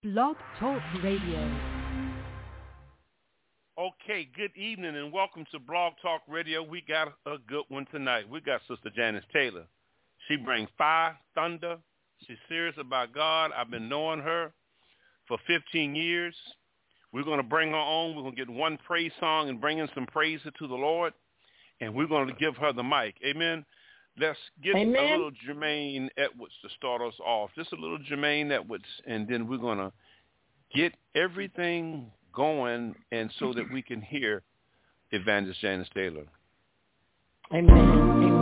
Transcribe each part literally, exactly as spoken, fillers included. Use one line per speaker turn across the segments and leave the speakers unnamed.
Blog Talk Radio.
Okay, good evening and welcome to Blog Talk Radio. We got a good one tonight. We got Sister Janice Taylor. She brings fire, thunder. She's serious about God. I've been knowing her for fifteen years. We're going to bring her on. We're going to get one praise song and bring in some praise to the Lord. And we're going to give her the mic. Amen. Let's get
Amen.
a little Jermaine Edwards to start us off. Just a little Jermaine Edwards. And then we're going to get everything going and so that we can hear Evangelist Janice Taylor.
Amen. Amen.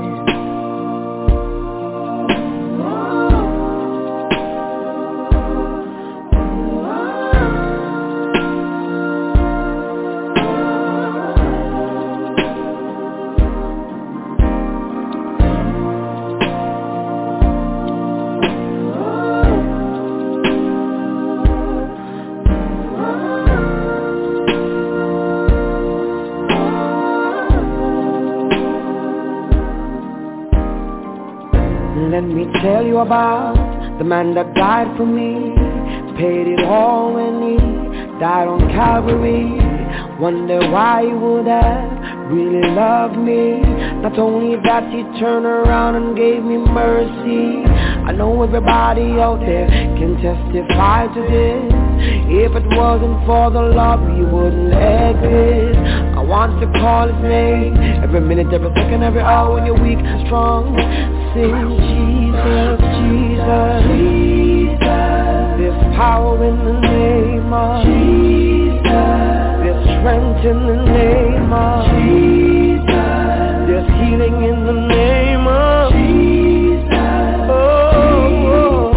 Let me tell you about the man that died for me, paid it all when he died on Calvary. Wonder why he would have really loved me. Not only that, he turned around and gave me mercy. I know everybody out there can testify to this. If it wasn't for the love, we wouldn't exist. I want to call his name every minute, every second, every hour when you're weak and strong. Sing Jesus, Jesus, Jesus. There's power in the name of Jesus. There's strength in the name of Jesus. There's healing in the name of Jesus. Oh,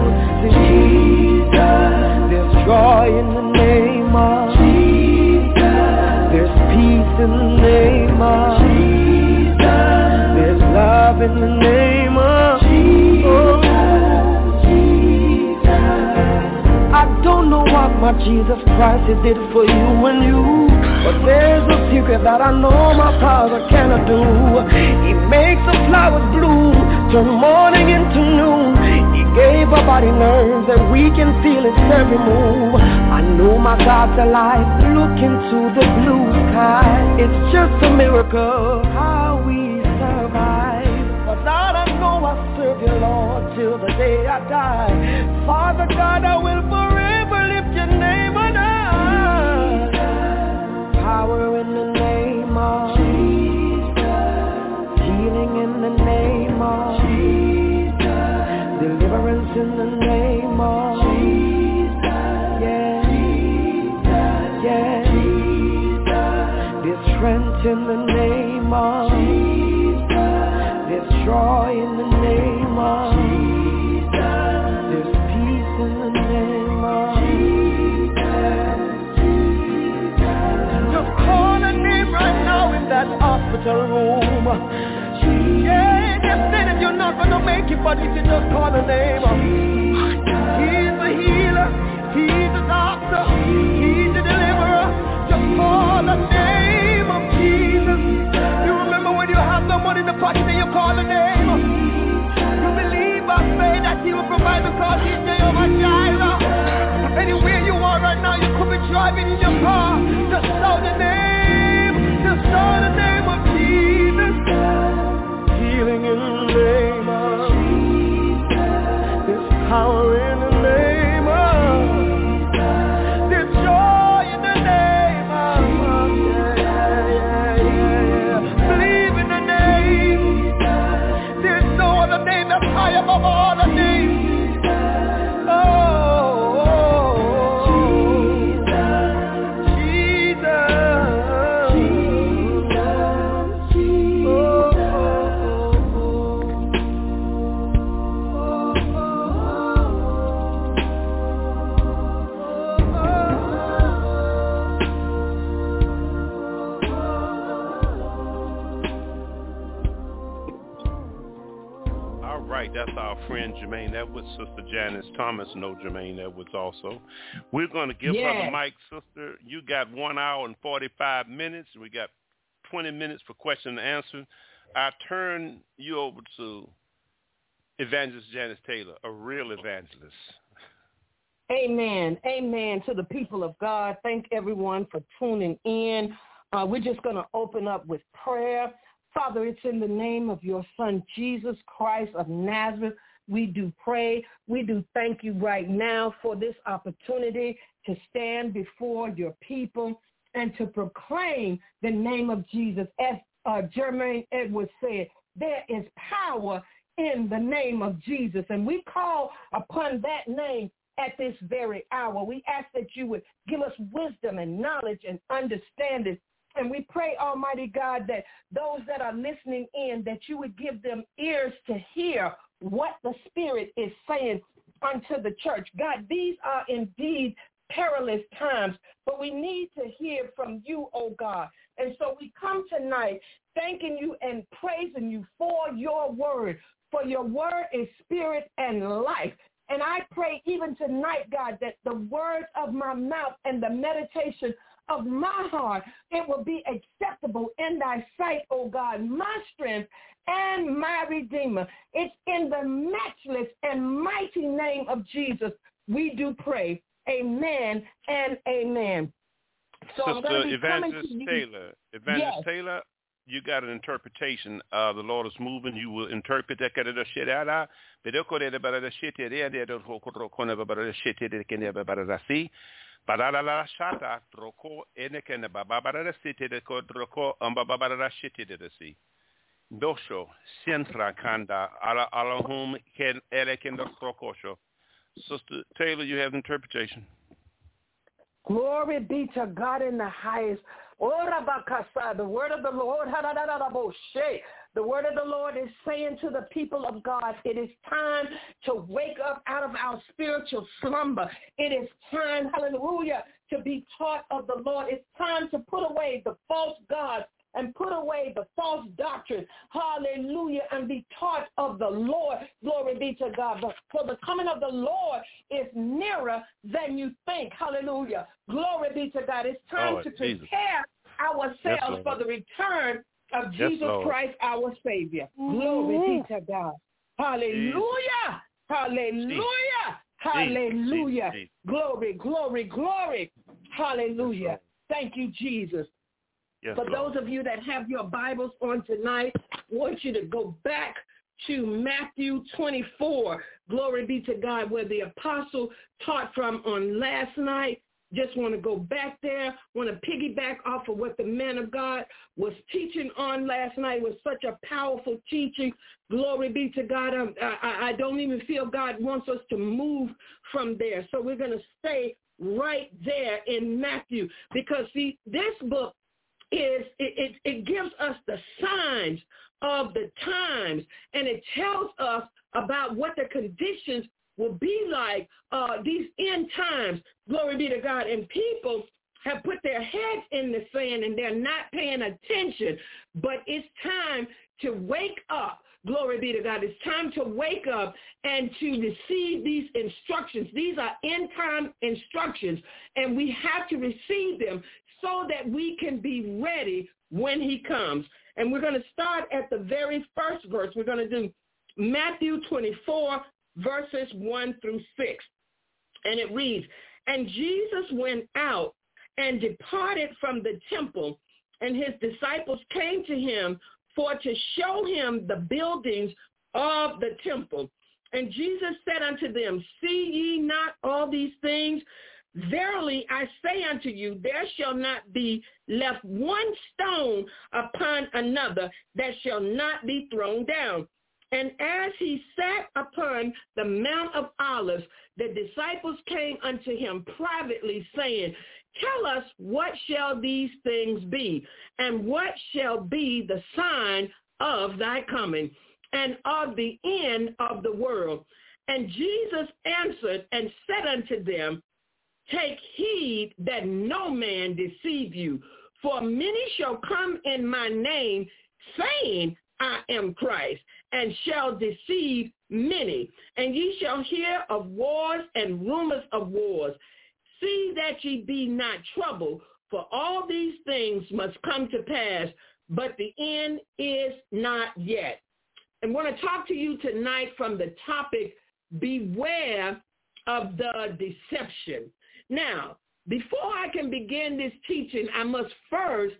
Jesus. There's joy in the name of Jesus. There's peace in the name of Jesus. There's love in the name of Jesus. Oh. I don't know what my Jesus Christ he did for you and you, but there's a secret that I know my Father cannot do. He makes the flowers bloom, turn morning into noon. He gave our body nerves that we can feel its every move. I know my God's alive, look into the blue sky. It's just a miracle how we survive. But now I know I serve you, Lord, till the day I die. Father God, I will forever lift your name on high. Power in the name of Jesus. Healing in the name of Jesus. Deliverance in the name of Jesus. Yeah, yeah. There's strength in the name of Jesus. There's joy in the name of Jesus. There's peace in the name of Jesus. Just call a name right now in that hospital room. Yeah, they say that you're not gonna make it, but if you just call a name, he's the healer, he's the doctor, he's the deliverer. Just call the name of Jesus. You remember when you have no money in the pocket and you call the name. You believe by faith that he will provide because he's Jehovah Jireh. Anywhere you are right now, you could be driving in your car. Just shout the name, just shout the name of Jesus. Healing in the name of Jesus. There's power in the name of Jesus. There's joy in the name of Jesus. Yeah, yeah, yeah, yeah. Believe in the name. There's no other name that's high above all the names. Oh, oh, oh, Jesus.
All right, that's our friend Jermaine Edwards. Sister Janice Thomas know Jermaine Edwards also. We're going to give
Yeah.
her the mic, sister. You got one hour and forty-five minutes. We got twenty minutes for question and answer. I turn you over to Evangelist Janice Taylor, a real evangelist.
Amen. Amen to the people of God. Thank everyone for tuning in. Uh, we're just going to open up with prayer. Father, it's in the name of your Son, Jesus Christ of Nazareth. We do pray. We do thank you right now for this opportunity to stand before your people and to proclaim the name of Jesus. As uh, Jermaine Edwards said, there is power in the name of Jesus, and we call upon that name at this very hour. We ask that you would give us wisdom and knowledge and understanding. And we pray, Almighty God, that those that are listening in, that you would give them ears to hear what the Spirit is saying unto the church. God, these are indeed perilous times, but we need to hear from you, oh God. And so we come tonight thanking you and praising you for your word, for your word is spirit and life. And I pray even tonight, God, that the words of my mouth and the meditation of my heart, it will be acceptable in thy sight, oh God, my strength and my Redeemer. It's in the matchless and mighty name of Jesus we do pray. Amen and amen. So
Sister
I'm be
Evangelist
to
Taylor, Evangelist
yes.
Taylor, you got an interpretation. Uh, the Lord is moving. You will interpret that. Dosho, Centra Kanda, ala alahum ken elekendo krokosho. Sister Taylor, you have interpretation.
Glory be to God in the highest. The word of the Lord, the word of the Lord is saying to the people of God, it is time to wake up out of our spiritual slumber. It is time, hallelujah, to be taught of the Lord. It's time to put away the false gods and put away the false doctrine, hallelujah, and be taught of the Lord. Glory be to God. But for the coming of the Lord is nearer than you think, hallelujah. Glory be to God. It's time
Lord,
to
Jesus.
prepare ourselves
Yes,
for the return of
Yes,
Jesus
Lord.
Christ, our Savior.
Mm-hmm.
Glory be to God. Hallelujah. Hallelujah.
Jesus.
Hallelujah.
Jesus.
Glory, glory, glory. Hallelujah.
Yes,
Thank you, Jesus.
Yes,
For
Lord.
those of you that have your Bibles on tonight, I want you to go back to Matthew twenty-four. Glory be to God, where the apostle taught from on last night. Just want to go back there. Want to piggyback off of what the man of God was teaching on last night. It was such a powerful teaching. Glory be to God. I, I, I don't even feel God wants us to move from there. So we're going to stay right there in Matthew, because, see, this book is it, it, it gives us the signs of the times, and it tells us about what the conditions will be like uh, these end times. Glory be to God. And people have put their heads in the sand and they're not paying attention, but it's time to wake up. Glory be to God. It's time to wake up and to receive these instructions. These are end time instructions, and we have to receive them so that we can be ready when he comes. And we're going to start at the very first verse. We're going to do Matthew twenty-four, verses one through six. And it reads, "And Jesus went out and departed from the temple, and his disciples came to him for to show him the buildings of the temple. And Jesus said unto them, See ye not all these things? Verily I say unto you, there shall not be left one stone upon another that shall not be thrown down. And as he sat upon the Mount of Olives, the disciples came unto him privately, saying, Tell us, what shall these things be? And what shall be the sign of thy coming, and of the end of the world? And Jesus answered and said unto them, Take heed that no man deceive you, for many shall come in my name, saying, I am Christ, and shall deceive many. And ye shall hear of wars and rumors of wars. See that ye be not troubled, for all these things must come to pass, but the end is not yet." I want to talk to you tonight from the topic, Beware of the deception. Now, before I can begin this teaching, I must first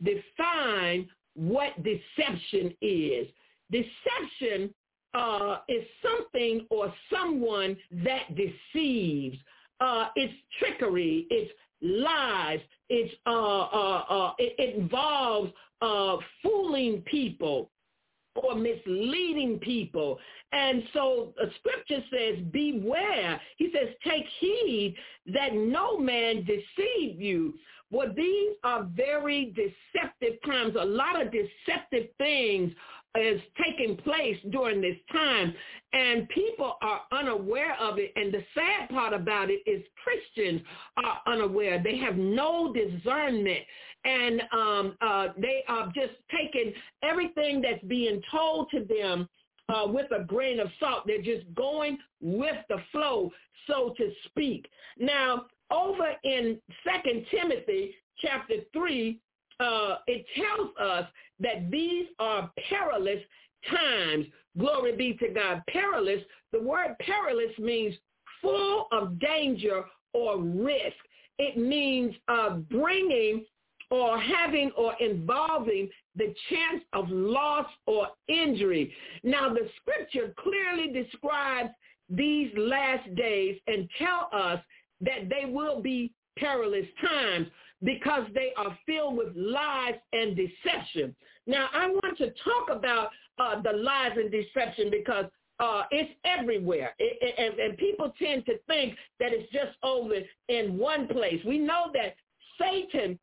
define what deception is. Deception uh, is something or someone that deceives. Uh, it's trickery. It's lies. It's uh, uh, uh, it, it involves uh, fooling people or misleading people. And so the scripture says, beware. He says, take heed that no man deceive you. Well, these are very deceptive times. A lot of deceptive things is taking place during this time, and people are unaware of it. And the sad part about it is Christians are unaware. They have no discernment, and um, uh, they are just taking everything that's being told to them uh, with a grain of salt. They're just going with the flow, so to speak. Now, over in Second Timothy chapter three, uh, it tells us that these are perilous times. Glory be to God. Perilous, the word perilous means full of danger or risk. It means uh, bringing or having or involving the chance of loss or injury. Now, the scripture clearly describes these last days and tell us that they will be perilous times because they are filled with lies and deception. Now, I want to talk about uh, the lies and deception because uh, it's everywhere. It, it, and, and people tend to think that it's just over in one place. We know that Satan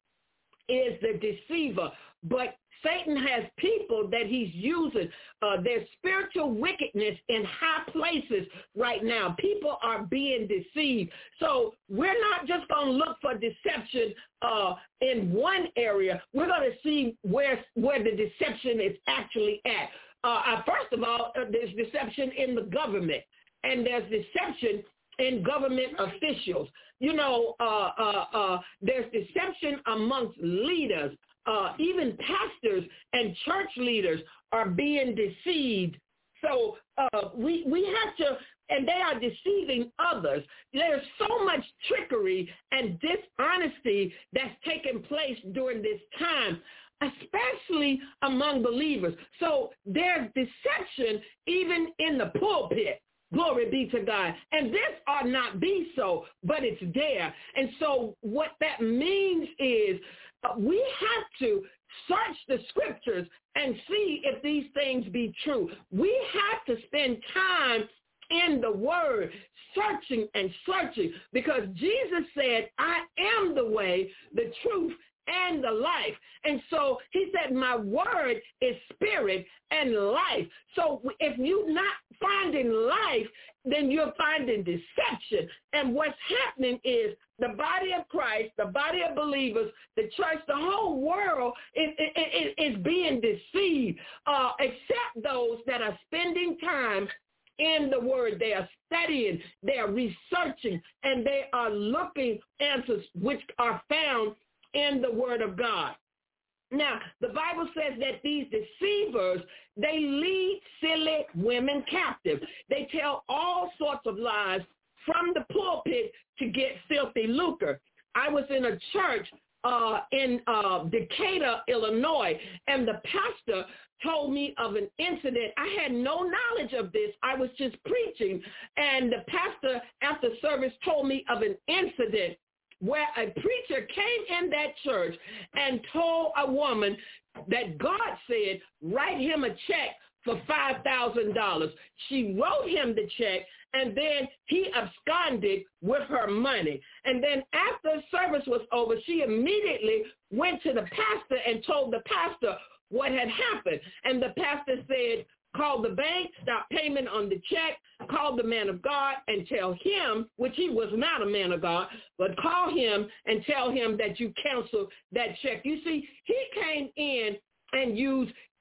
is the deceiver, but Satan has people that he's using. Uh, there's spiritual wickedness in high places right now. People are being deceived. So we're not just going to look for deception uh, in one area. We're going to see where, where the deception is actually at. Uh, first of all, uh, there's deception in the government, and there's deception in government officials. You know, uh, uh, uh, there's deception amongst leaders. Uh, even pastors and church leaders are being deceived. So uh, we we have to, and they are deceiving others. There's so much trickery and dishonesty that's taking place during this time, especially among believers. So there's deception even in the pulpit. Glory be to God. And this ought not be so, but it's there. And so what that means is uh, we have to search the scriptures and see if these things be true. We have to spend time in the word, searching and searching, because Jesus said, I am the way, the truth, and the life. And so he said, my word is spirit and life. So if you're not finding life, then you're finding deception. And what's happening is the body of Christ, the body of believers, the church, the whole world is, is, is being deceived, uh, except those that are spending time in the word. They are studying, they are researching, and they are looking answers which are found in the word of God. Now, the Bible says that these deceivers, they lead silly women captive. They tell all sorts of lies from the pulpit to get filthy lucre. I was in a church uh, in uh, Decatur, Illinois, and the pastor told me of an incident. I had no knowledge of this. I was just preaching, and the pastor after service told me of an incident where a preacher came in that church and told a woman that God said, write him a check for five thousand dollars. She wrote him the check, and then he absconded with her money. And then after service was over, she immediately went to the pastor and told the pastor what had happened. And the pastor said, call the bank, stop payment on the check, call the man of God and tell him, which he was not a man of God, but call him and tell him that you canceled that check. You see, he came in and used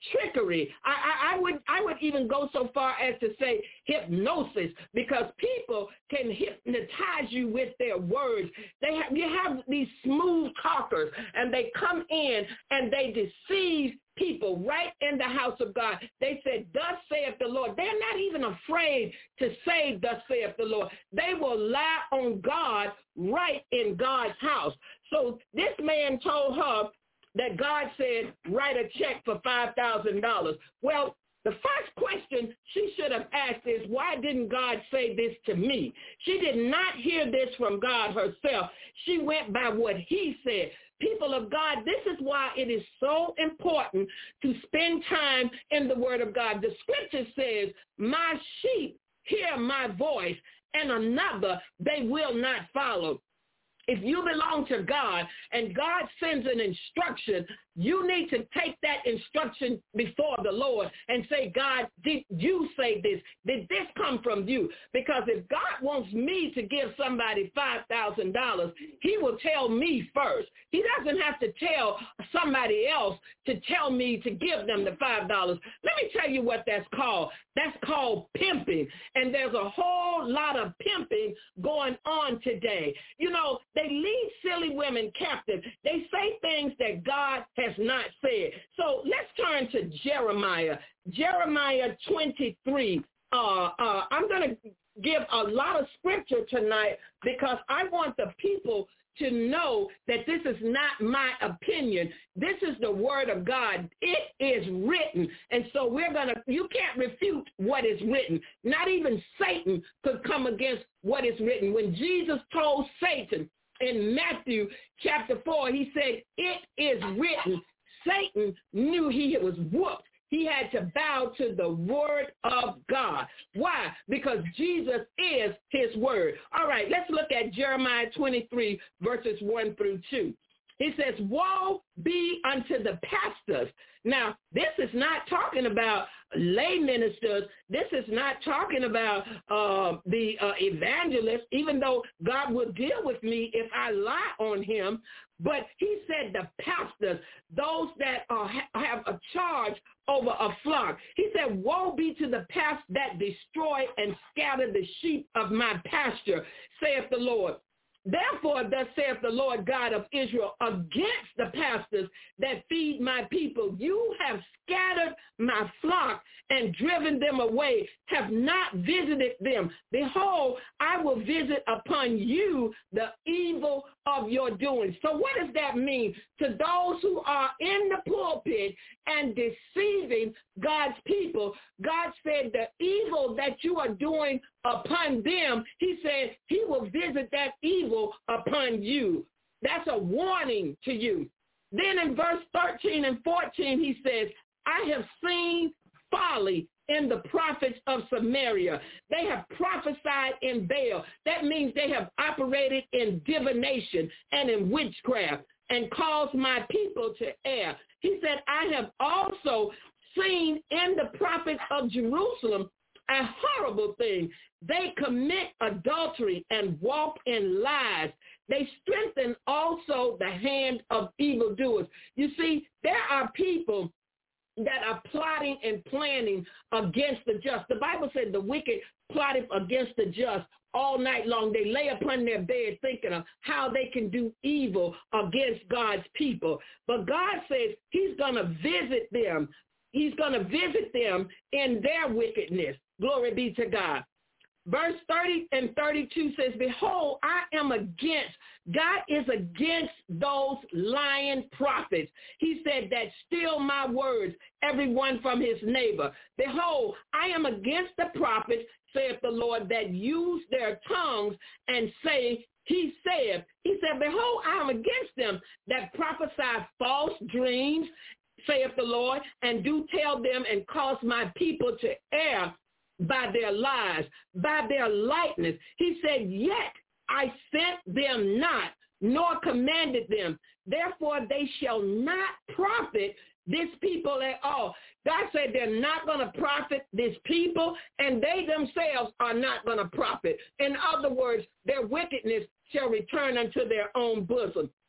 trickery. I, I, I would I would even go so far as to say hypnosis, because people can hypnotize you with their words. They have, you have these smooth talkers, and they come in and they deceive people right in the house of God. They said, thus saith the Lord. They're not even afraid to say, thus saith the Lord. They will lie on God right in God's house. So this man told her that God said, write a check for five thousand dollars. Well, the first question she should have asked is, why didn't God say this to me? She did not hear this from God herself. She went by what he said. People of God, this is why it is so important to spend time in the Word of God. The scripture says, my sheep hear my voice, and another they will not follow. If you belong to God and God sends an instruction, you need to take that instruction before the Lord and say, God, did you say this? Did this come from you? Because if God wants me to give somebody five thousand dollars, he will tell me first. He doesn't have to tell somebody else to tell me to give them the five dollars. Let me tell you what that's called. That's called pimping. And there's a whole lot of pimping going on today. You know, they lead silly women captive. They say things that God has not said. So let's turn to Jeremiah. Jeremiah twenty-three. Uh, uh, I'm going to give a lot of scripture tonight because I want the people to know that this is not my opinion. This is the word of God. It is written. And so we're going to, you can't refute what is written. Not even Satan could come against what is written. When Jesus told Satan in Matthew chapter four, he said, it is written. Satan knew he was whooped. He had to bow to the word of God. Why? Because Jesus is his word. All right, let's look at Jeremiah twenty-three, verses one through two. He says, woe be unto the pastors. Now, this is not talking about lay ministers. This is not talking about uh, the uh, evangelists, even though God will deal with me if I lie on him. But he said the pastors, those that uh, ha- have a charge over a flock. He said, woe be to the pastors that destroy and scatter the sheep of my pasture, saith the Lord. Therefore, thus saith the Lord God of Israel, against the pastors that feed my people, you have scattered my flock and driven them away, have not visited them. Behold, I will visit upon you the evil of your doing. So what does that mean? To those who are in the pulpit and deceiving God's people, God said the evil that you are doing upon them, he said he will visit that evil upon you. That's a warning to you. Then in verse thirteen and fourteen, he says, I have seen folly in the prophets of Samaria. They have prophesied in Baal. That means they have operated in divination and in witchcraft and caused my people to err. He said, I have also seen in the prophets of Jerusalem a horrible thing. They commit adultery and walk in lies. They strengthen also the hand of evildoers. You see, there are people that are plotting and planning against the just. The Bible said the wicked plotted against the just all night long. They lay upon their bed thinking of how they can do evil against God's people. But God says he's going to visit them. He's going to visit them in their wickedness. Glory be to God. Verse thirty and thirty-two says, behold, I am against, God is against those lying prophets. He said that steal my words, everyone from his neighbor. Behold, I am against the prophets, saith the Lord, that use their tongues and say, he said, he said, behold, I am against them that prophesy false dreams, saith the Lord, and do tell them and cause my people to err by their lies, by their lightness. He said, yet I sent them not, nor commanded them. Therefore they shall not profit this people at all. God said they're not going to profit this people, and they themselves are not going to profit. In other words, their wickedness shall return unto their own bosom.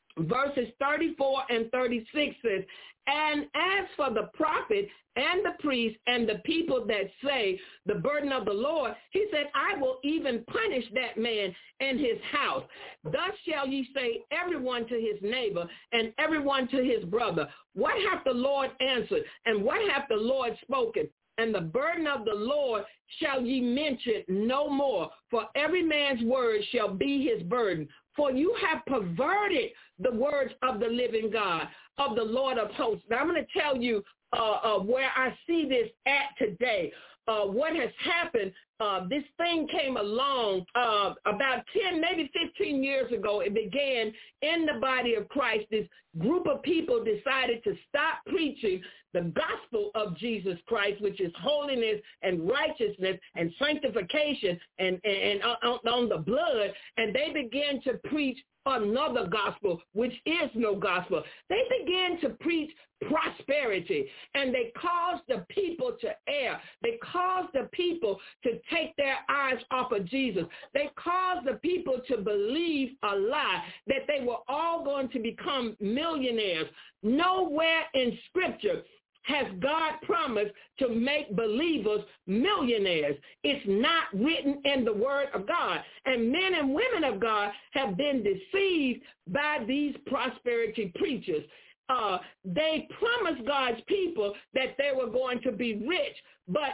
verses thirty-four and thirty-six says, and as for the prophet and the priest and the people that say the burden of the Lord, he said, I will even punish that man and his house. Thus shall ye say, everyone to his neighbor and everyone to his brother. What hath the Lord answered? And what hath the Lord spoken? And the burden of the Lord shall ye mention no more, for every man's word shall be his burden. For you have perverted the words of the living God, of the Lord of hosts. Now I'm going to tell you uh, uh, where I see this at today. Uh, what has happened, uh, this thing came along uh, about ten, maybe fifteen years ago. It began in the body of Christ. This group of people decided to stop preaching the gospel of Jesus Christ, which is holiness and righteousness and sanctification and, and, and on, on the blood, and they began to preach another gospel, which is no gospel. They began to preach prosperity, and they caused the people to err. They caused the people to take their eyes off of Jesus. They caused the people to believe a lie, that they were all going to become millionaires. Nowhere in Scripture has God promised to make believers millionaires. It's not written in the Word of God. And men and women of God have been deceived by these prosperity preachers. Uh, they promised God's people that they were going to be rich, but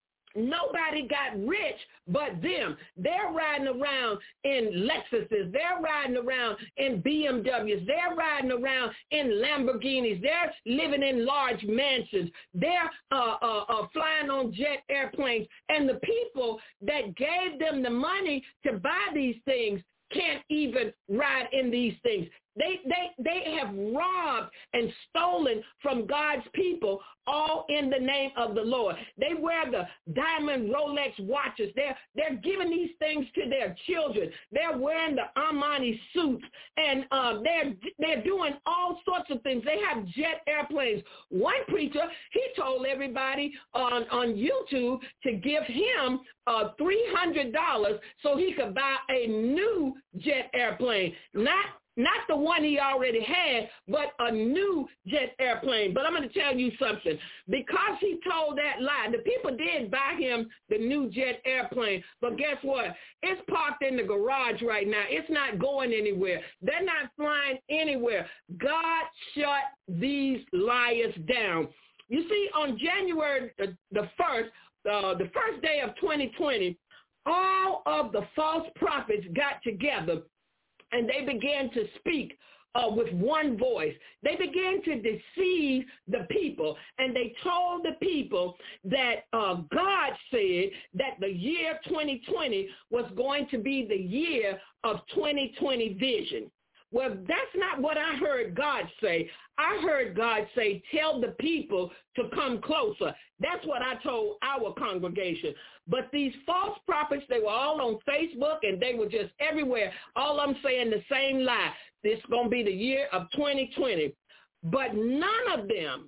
nobody got rich but them. They're riding around in Lexuses. They're riding around in B M Ws. They're riding around in Lamborghinis. They're living in large mansions. They're uh, uh, uh, flying on jet airplanes. And the people that gave them the money to buy these things can't even ride in these things. They they they have robbed and stolen from God's people, all in the name of the Lord. They wear the diamond Rolex watches. They're they're giving these things to their children. They're wearing the Armani suits, and uh, they're they're doing all sorts of things. They have jet airplanes. One preacher, he told everybody on on YouTube to give him uh, three hundred dollars so he could buy a new jet airplane, not. Not the one he already had, but a new jet airplane. But I'm going to tell you something. Because he told that lie, the people did buy him the new jet airplane. But guess what? It's parked in the garage right now. It's not going anywhere. They're not flying anywhere. God shut these liars down. You see, on January the first, uh, the first day of twenty twenty, all of the false prophets got together, and they began to speak uh, with one voice. They began to deceive the people, and they told the people that uh, God said that the year twenty twenty was going to be the year of twenty twenty vision. Well, that's not what I heard God say. I heard God say, tell the people to come closer. That's what I told our congregation. But these false prophets, they were all on Facebook, and they were just everywhere. All of them saying the same lie. This is going to be the year of twenty twenty. But none of them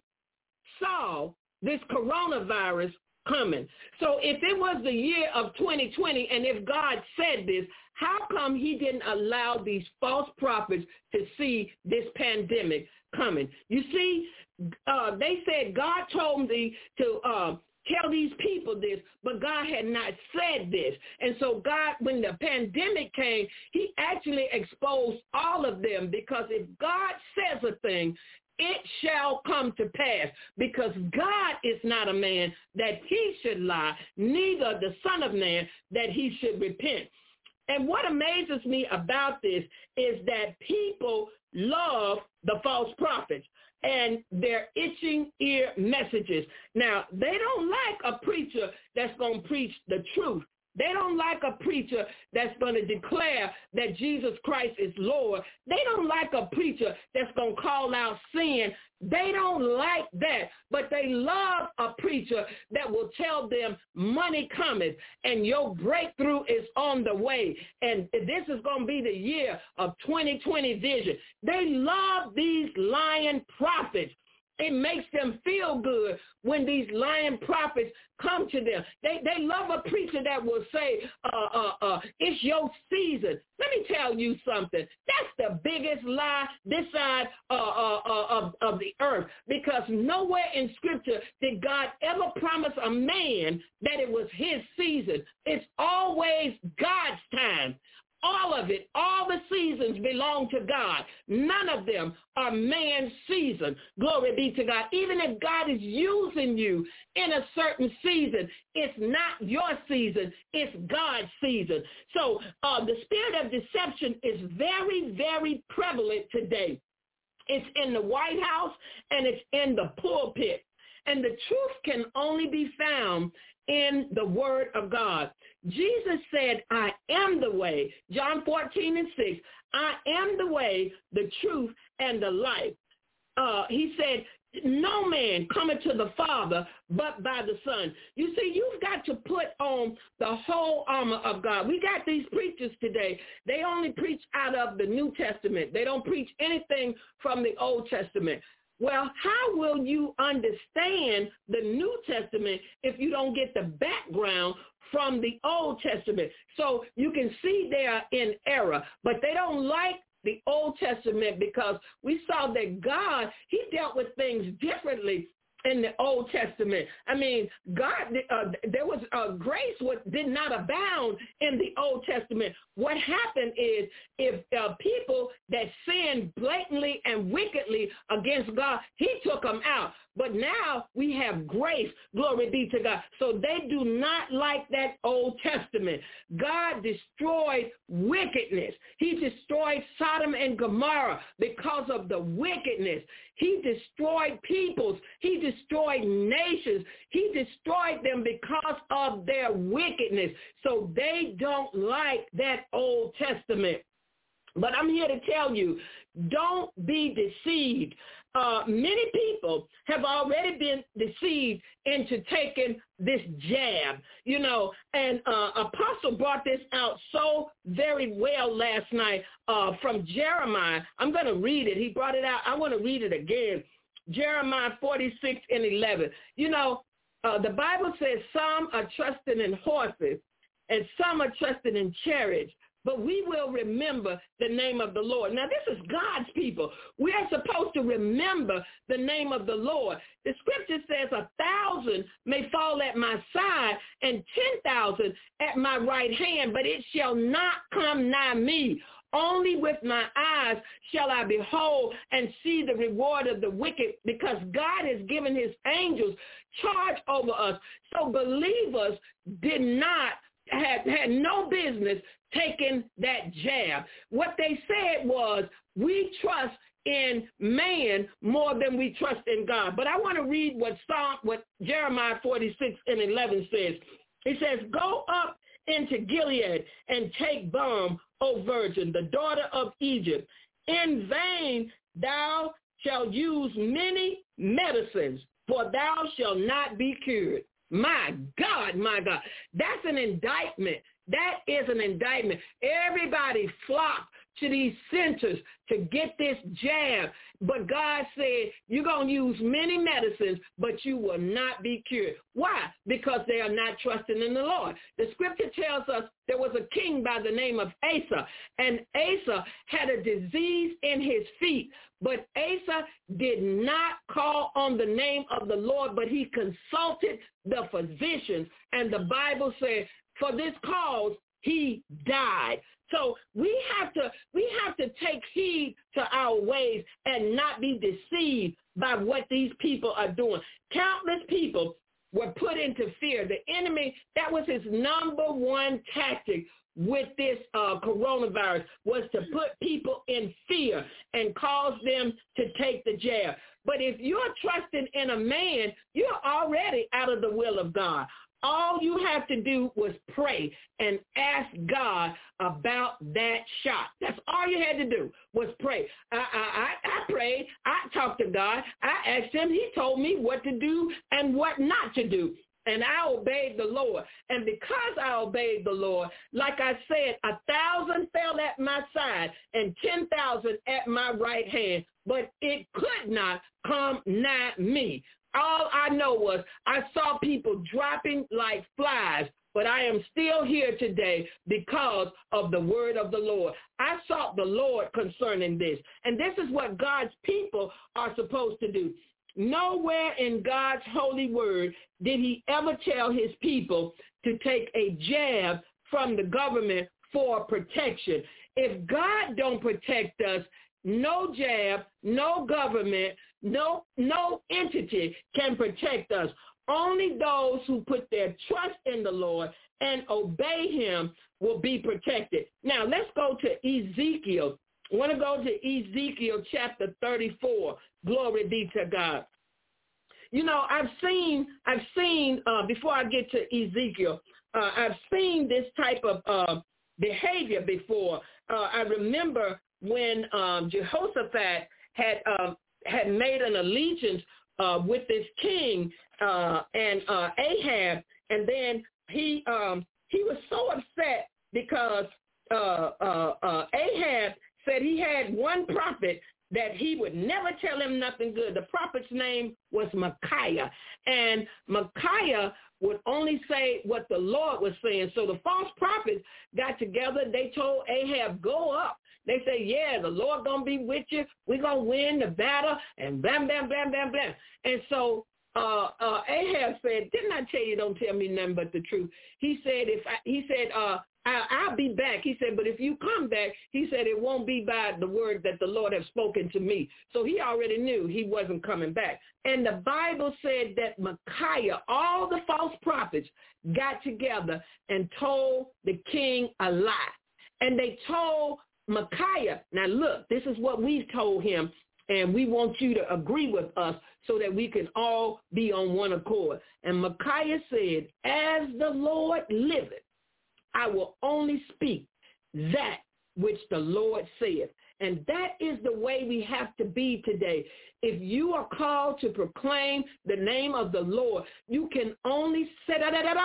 saw this coronavirus coming. So if it was the year of twenty twenty, and if God said this, how come he didn't allow these false prophets to see this pandemic coming? You see, uh, they said God told them to uh, tell these people this, but God had not said this. And so God, when the pandemic came, he actually exposed all of them, because if God says a thing, it shall come to pass, because God is not a man that he should lie, neither the Son of Man that he should repent. And what amazes me about this is that people love the false prophets and their itching ear messages. Now, they don't like a preacher that's going to preach the truth. They don't like a preacher that's going to declare that Jesus Christ is Lord. They don't like a preacher that's going to call out sin. They don't like that, but they love a preacher that will tell them money cometh and your breakthrough is on the way, and this is going to be the year of twenty twenty vision. They love these lying prophets. It makes them feel good when these lying prophets come to them. They they love a preacher that will say, uh, uh, uh, it's your season. Let me tell you something. That's the biggest lie this side uh, uh, uh, of, of the earth, because nowhere in Scripture did God ever promise a man that it was his season. It's always God's time. All of it, all the seasons belong to God. None of them are man's season. Glory be to God. Even if God is using you in a certain season, it's not your season. It's God's season. So uh, the spirit of deception is very, very prevalent today. It's in the White House and it's in the pulpit. And the truth can only be found in the word of God. Jesus said, I am the way. John fourteen and six, I am the way, the truth, and the life. Uh, he said, no man cometh to the Father but by the Son. You see, you've got to put on the whole armor of God. We got these preachers today. They only preach out of the New Testament. They don't preach anything from the Old Testament. Well, how will you understand the New Testament if you don't get the background from the Old Testament? So you can see they are in error, but they don't like the Old Testament because we saw that God, he dealt with things differently in the Old Testament. I mean, God, uh, there was uh, grace what did not abound in the Old Testament. What happened is if uh, people that sinned blatantly and wickedly against God, he took them out. But now we have grace, glory be to God. So they do not like that Old Testament. God destroyed wickedness. He destroyed Sodom and Gomorrah because of the wickedness. He destroyed peoples. He destroyed nations. He destroyed them because of their wickedness. So they don't like that Old Testament. But I'm here to tell you, don't be deceived. Uh, many people have already been deceived into taking this jab, you know, and uh, Apostle brought this out so very well last night uh, from Jeremiah. I'm going to read it. He brought it out. I want to read it again. Jeremiah forty-six and eleven. You know, uh, the Bible says some are trusting in horses and some are trusting in chariots, but we will remember the name of the Lord. Now, this is God's people. We are supposed to remember the name of the Lord. The scripture says a thousand may fall at my side and ten thousand at my right hand, but it shall not come nigh me. Only with my eyes shall I behold and see the reward of the wicked, because God has given his angels charge over us. So believers did not had had no business taking that jab. What they said was, we trust in man more than we trust in God. But I want to read what Psalm, what Jeremiah forty-six and eleven says. It says, go up into Gilead and take balm, O virgin, the daughter of Egypt. In vain thou shalt use many medicines, for thou shalt not be cured. My God, my God, that's an indictment. That is an indictment. Everybody flocked to these centers to get this jab. But God said, you're going to use many medicines, but you will not be cured. Why? Because they are not trusting in the Lord. The scripture tells us there was a king by the name of Asa, and Asa had a disease in his feet. But Asa did not call on the name of the Lord, but he consulted the physicians. And the Bible said, for this cause, he died. So we have to we have to take heed to our ways and not be deceived by what these people are doing. Countless people were put into fear. The enemy, that was his number one tactic with this uh, coronavirus, was to put people in fear and cause them to take the jab. But if you're trusting in a man, you're already out of the will of God. All you have to do was pray and ask God about that shot. That's all you had to do was pray. I, I, I prayed. I talked to God. I asked him. He told me what to do and what not to do. And I obeyed the Lord. And because I obeyed the Lord, like I said, a thousand fell at my side and ten thousand at my right hand, but it could not come nigh me. All I know was I saw people dropping like flies, but I am still here today because of the word of the Lord. I sought the Lord concerning this, and this is what God's people are supposed to do. Nowhere in God's holy word did he ever tell his people to take a jab from the government for protection. If God don't protect us, no jab, no government, no no entity can protect us. Only those who put their trust in the Lord and obey him will be protected. Now, let's go to Ezekiel. I want to go to Ezekiel chapter thirty-four. Glory be to God. You know, I've seen, I've seen, uh, before I get to Ezekiel, uh, I've seen this type of uh, behavior before. Uh, I remember when um, Jehoshaphat had uh, had made an allegiance uh, with this king uh, and uh, Ahab, and then he um, he was so upset because uh, uh, uh, Ahab said he had one prophet that he would never tell him nothing good. The prophet's name was Micaiah, and Micaiah would only say what the Lord was saying. So the false prophets got together. They told Ahab, go up. They say, yeah, the Lord going to be with you. We're going to win the battle, and bam, bam, bam, bam, bam. And so uh, uh, Ahab said, didn't I tell you don't tell me nothing but the truth? He said, if I, he said, uh, I, I'll be back. He said, but if you come back, he said, it won't be by the word that the Lord has spoken to me. So he already knew he wasn't coming back. And the Bible said that Micaiah, all the false prophets, got together and told the king a lie. And they told Micaiah, now look, this is what we've told him, and we want you to agree with us so that we can all be on one accord. And Micaiah said, as the Lord liveth, I will only speak that which the Lord saith. And that is the way we have to be today. If you are called to proclaim the name of the Lord, you can only say,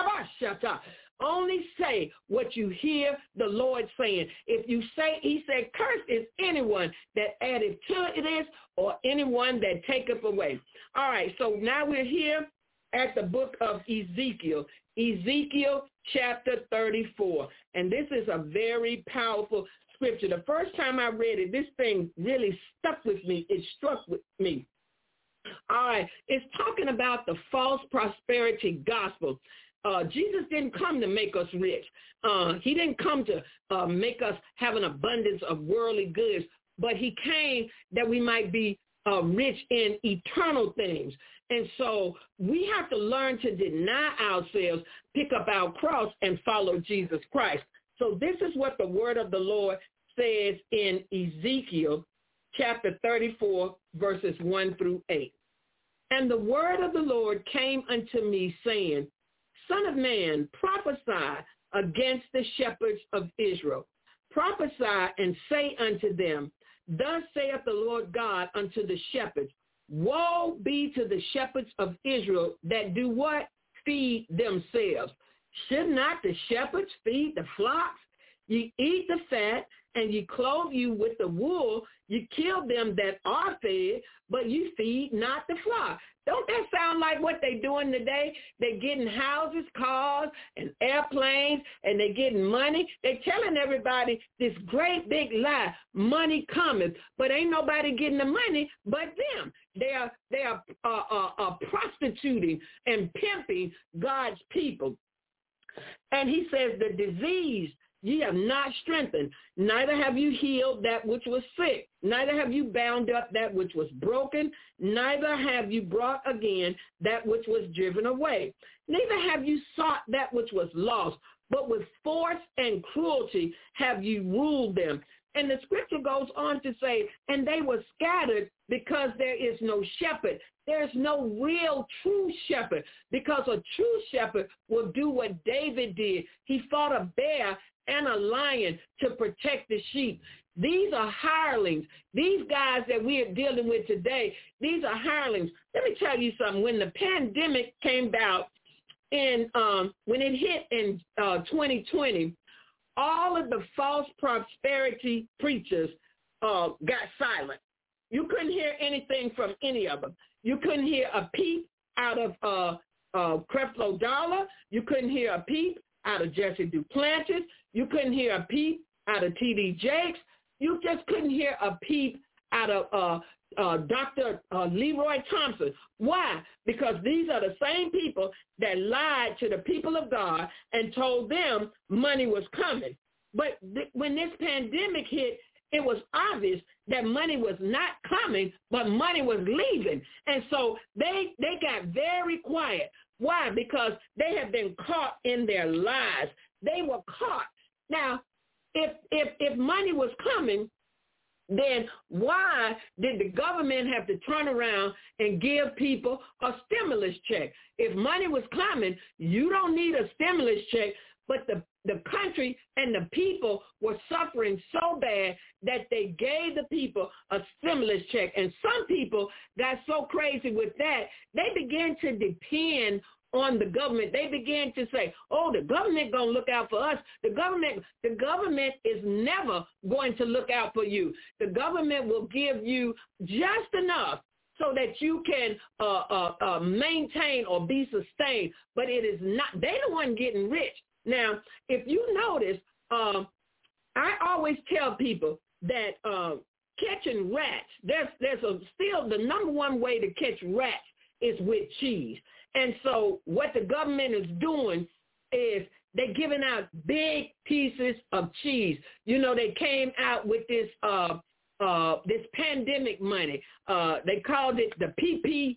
only say what you hear the Lord saying. If you say, he said, cursed is anyone that addeth to this or anyone that taketh away. All right, so now we're here at the book of Ezekiel, Ezekiel chapter thirty-four. And this is a very powerful scripture. The first time I read it, this thing really stuck with me. It struck with me. All right, it's talking about the false prosperity gospel. Uh, Jesus didn't come to make us rich. Uh, he didn't come to uh, make us have an abundance of worldly goods, but he came that we might be uh, rich in eternal things. And so we have to learn to deny ourselves, pick up our cross, and follow Jesus Christ. So this is what the word of the Lord says in Ezekiel chapter thirty-four, verses one through eight. And the word of the Lord came unto me, saying, Son of man, prophesy against the shepherds of Israel. Prophesy and say unto them, Thus saith the Lord God unto the shepherds, Woe be to the shepherds of Israel that do what? Feed themselves. Should not the shepherds feed the flocks? Ye eat the fat, and ye clothe you with the wool. You kill them that are fed, but you feed not the flock. Don't that sound like what they're doing today? They're getting houses, cars, and airplanes, and they're getting money. They're telling everybody this great big lie, money cometh, but ain't nobody getting the money but them. They are, they are uh, uh, uh, prostituting and pimping God's people. And he says the disease ye have not strengthened, neither have you healed that which was sick, neither have you bound up that which was broken, neither have you brought again that which was driven away, neither have you sought that which was lost, but with force and cruelty have you ruled them. And the scripture goes on to say, and they were scattered because there is no shepherd. There's no real true shepherd, because a true shepherd will do what David did. He fought a bear and a lion to protect the sheep. These are hirelings. These guys that we are dealing with today, these are hirelings. Let me tell you something. When the pandemic came about, in, um, when it hit in uh, twenty twenty, all of the false prosperity preachers uh, got silent. You couldn't hear anything from any of them. You couldn't hear a peep out of uh, uh, Creflo Dollar. You couldn't hear a peep out of Jesse Duplantis. You couldn't hear a peep out of T D Jakes. You just couldn't hear a peep out of uh, uh, Doctor Uh, Leroy Thompson. Why? Because these are the same people that lied to the people of God and told them money was coming. But th- when this pandemic hit, it was obvious that money was not coming, but money was leaving. And so they they got very quiet. Why? Because they have been caught in their lies. They were caught. Now, if if if money was coming, then why did the government have to turn around and give people a stimulus check? If money was coming, you don't need a stimulus check, but the, the country and the people were suffering so bad that they gave the people a stimulus check. And some people got so crazy with that, they began to depend on the government. They began to say, oh, the government going to look out for us. The government, the government is never going to look out for you. The government will give you just enough so that you can uh, uh, uh, maintain or be sustained. But it is not, they the one getting rich. Now, if you notice, um, I always tell people that uh, catching rats, there's, there's a, still the number one way to catch rats is with cheese. And so what the government is doing is they're giving out big pieces of cheese. You know, they came out with this uh, uh, this pandemic money. Uh, they called it the P P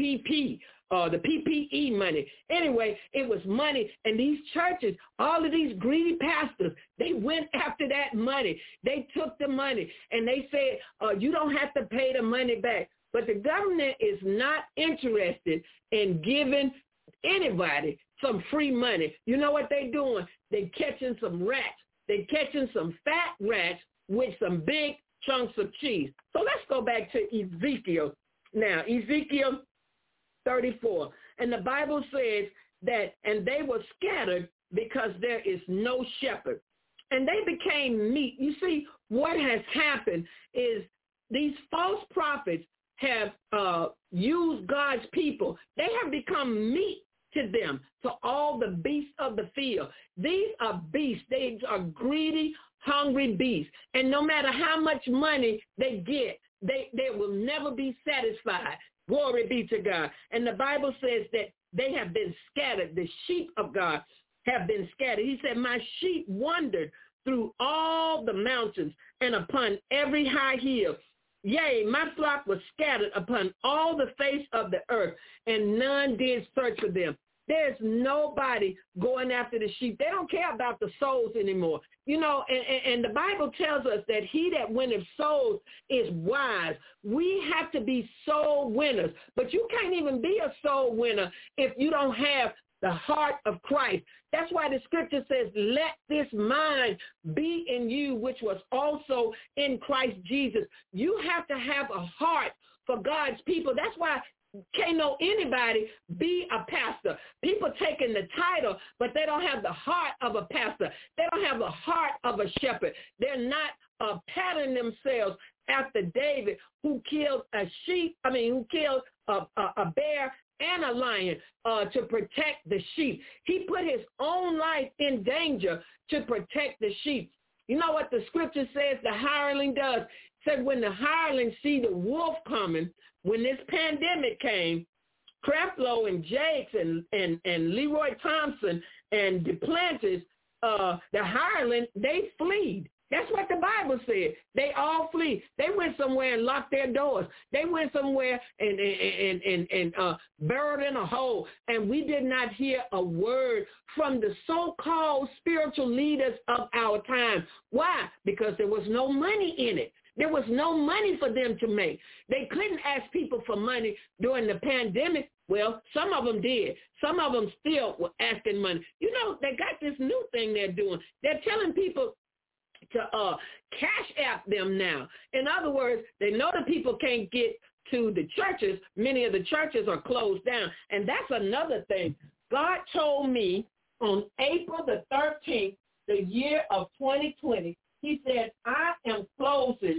P, uh, the P P E money. Anyway, it was money. And these churches, all of these greedy pastors, they went after that money. They took the money and they said, uh, you don't have to pay the money back. But the government is not interested in giving anybody some free money. You know what they're doing? They're catching some rats. They're catching some fat rats with some big chunks of cheese. So let's go back to Ezekiel now. Ezekiel thirty-four. And the Bible says that, and they were scattered because there is no shepherd. And they became meat. You see, what has happened is these false prophets have uh, used God's people. They have become meat to them, to all the beasts of the field. These are beasts. They are greedy, hungry beasts. And no matter how much money they get, they, they will never be satisfied. Glory be to God. And the Bible says that they have been scattered. The sheep of God have been scattered. He said, my sheep wandered through all the mountains and upon every high hill. Yea, my flock was scattered upon all the face of the earth, and none did search for them. There's nobody going after the sheep. They don't care about the souls anymore. You know, and, and, and the Bible tells us that he that winneth souls is wise. We have to be soul winners, but you can't even be a soul winner if you don't have the heart of Christ. That's why the scripture says, let this mind be in you, which was also in Christ Jesus. You have to have a heart for God's people. That's why can't know anybody be a pastor. People taking the title, but they don't have the heart of a pastor. They don't have the heart of a shepherd. They're not uh, patterning themselves after David, who killed a sheep, I mean, who killed a, a, a bear and a lion uh, to protect the sheep. He put his own life in danger to protect the sheep. You know what the scripture says the hireling does? It said when the hireling see the wolf coming, when this pandemic came, Creflo and Jakes and, and, and Leroy Thompson and Duplantis, uh, the hireling, they fled. That's what the Bible said. They all flee. They went somewhere and locked their doors. They went somewhere and and and, and uh, buried in a hole. And we did not hear a word from the so-called spiritual leaders of our time. Why? Because there was no money in it. There was no money for them to make. They couldn't ask people for money during the pandemic. Well, some of them did. Some of them still were asking money. You know, they got this new thing they're doing. They're telling people to uh, cash app them now. In other words, they know the people can't get to the churches. Many of the churches are closed down. And that's another thing. God told me on April the thirteenth, the year of twenty twenty, he said, I am closing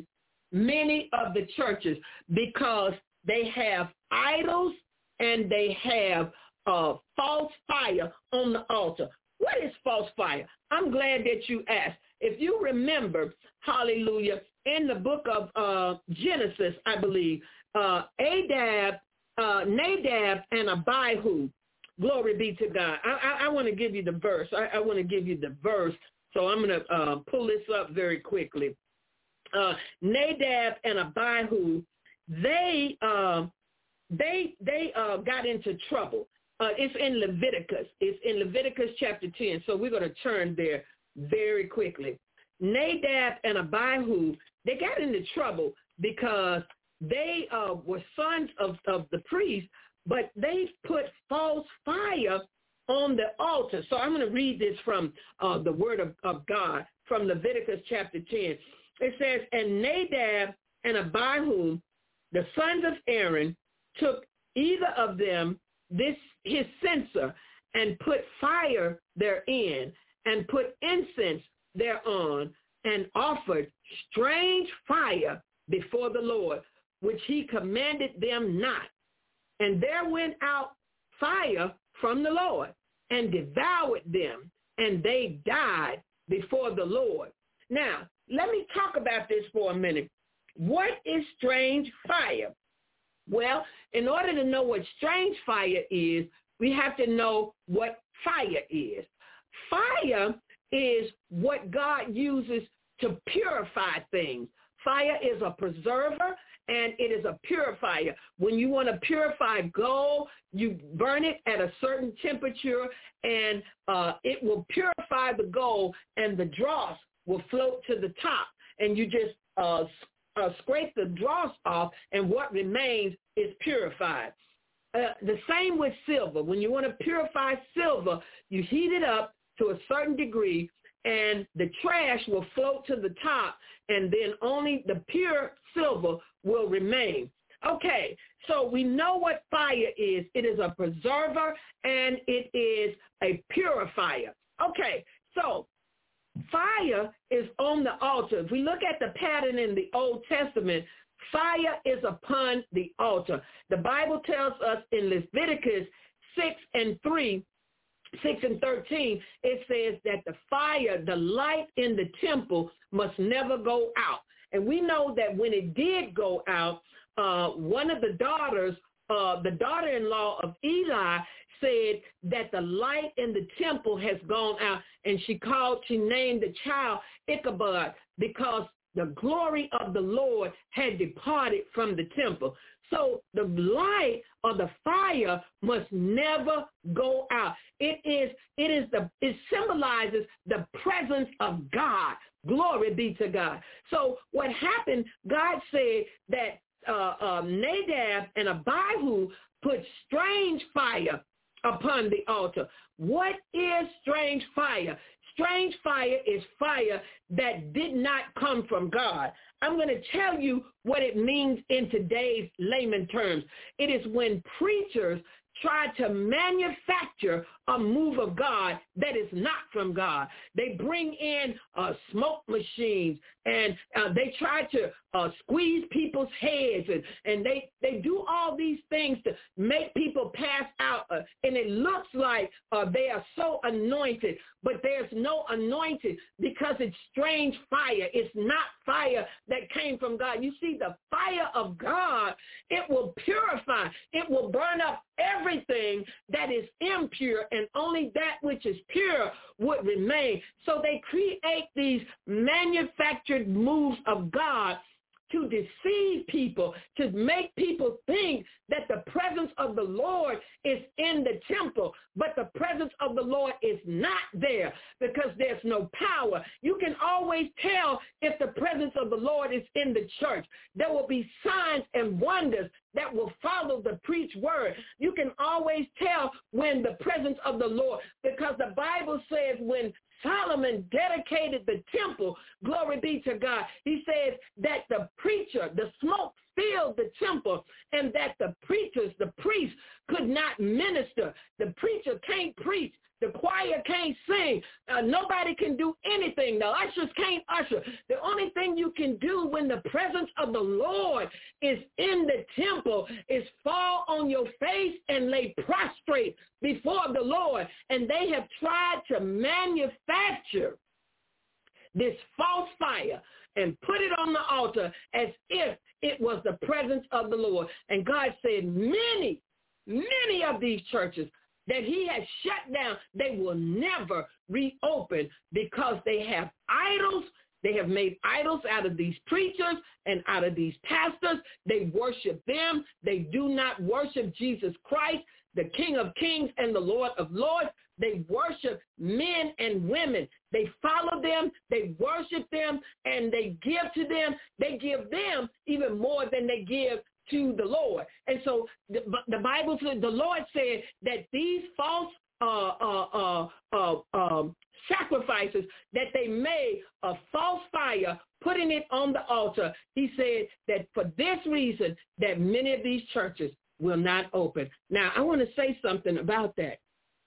many of the churches because they have idols and they have uh, false fire on the altar. What is false fire? I'm glad that you asked. If you remember, hallelujah, in the book of uh, Genesis, I believe, uh, Adab, uh, Nadab, and Abihu, glory be to God. I, I, I want to give you the verse. I, I want to give you the verse, so I'm going to uh, pull this up very quickly. Uh, Nadab and Abihu, they uh, they they uh, got into trouble. Uh, it's in Leviticus. It's in Leviticus chapter ten. So we're going to turn there very quickly. Nadab and Abihu, they got into trouble because they uh, were sons of, of the priest, but they put false fire on the altar. So I'm going to read this from uh, the word of, of God from Leviticus chapter ten. It says, and Nadab and Abihu, the sons of Aaron, took either of them this his censer and put fire therein and put incense thereon and offered strange fire before the Lord, which he commanded them not. And there went out fire from the Lord and devoured them, and they died before the Lord. Now, let me talk about this for a minute. What is strange fire? Well, in order to know what strange fire is, we have to know what fire is. Fire is what God uses to purify things. Fire is a preserver, and it is a purifier. When you want to purify gold, you burn it at a certain temperature, and uh, it will purify the gold, and the dross will float to the top, and you just uh, uh, scrape the dross off, and what remains is purified. Uh, the same with silver. When you want to purify silver, you heat it up to a certain degree, and the trash will float to the top, and then only the pure silver will remain. Okay, so we know what fire is. It is a preserver, and it is a purifier. Okay, so fire is on the altar. If we look at the pattern in the Old Testament, fire is upon the altar. The Bible tells us in Leviticus six and three, six and thirteen, it says that the fire, the light in the temple must never go out. And we know that when it did go out, uh, one of the daughters, uh, the daughter-in-law of Eli, said that the light in the temple has gone out, and she called, she named the child Ichabod because the glory of the Lord had departed from the temple. So the light or the fire must never go out. It is, it is the, it symbolizes the presence of God. Glory be to God. So what happened, God said that uh, uh, Nadab and Abihu put strange fire upon the altar. What is strange fire? Strange fire is fire that did not come from God. I'm going to tell you what it means in today's layman terms. It is when preachers try to manufacture a move of God that is not from God. They bring in uh, smoke machines, and uh, they try to uh, squeeze people's heads, and, and they, they do all these things to make people pass out, uh, and it looks like uh, they are so anointed, but there's no anointing because it's strange fire. It's not fire that came from God. You see, the fire of God, it will purify. It will burn up everything that is impure, and only that which is pure would remain. So they create these manufactured moves of God to deceive people, to make people think that the presence of the Lord is in the temple, but the presence of the Lord is not there because there's no power. You can always tell if the presence of the Lord is in the church. There will be signs and wonders that will follow the preached word. You can always tell when the presence of the Lord, because the Bible says when Solomon dedicated the temple, glory be to God, he says that the preacher, the smoke filled the temple, and that the preachers, the priests, could not minister. The preacher can't preach. The choir can't sing. Uh, nobody can do anything. The ushers can't usher. The only thing you can do when the the presence of the Lord is in the temple, is fall on your face and lay prostrate before the Lord. And they have tried to manufacture this false fire and put it on the altar as if it was the presence of the Lord. And God said many, many of these churches that he has shut down, they will never reopen because they have idols. They have made idols out of these preachers and out of these pastors. They worship them. They do not worship Jesus Christ, the King of Kings and the Lord of Lords. They worship men and women. They follow them. They worship them, and they give to them. They give them even more than they give to the Lord. And so the, the Bible said, the Lord said that these false uh, uh, uh, uh, um, sacrifices that they made of false fire, putting it on the altar, he said that for this reason that many of these churches will not open. Now, I want to say something about that.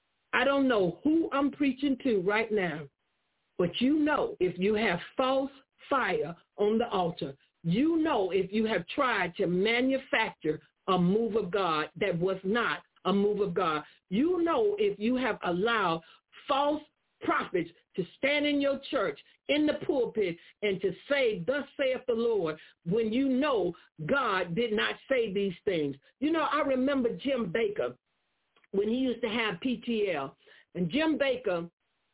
I don't know who I'm preaching to right now, but you know if you have false fire on the altar, you know if you have tried to manufacture a move of God that was not a move of God. You know if you have allowed false prophets to stand in your church, in the pulpit, and to say, thus saith the Lord, when you know God did not say these things. You know, I remember Jim Baker when he used to have P T L, and Jim Baker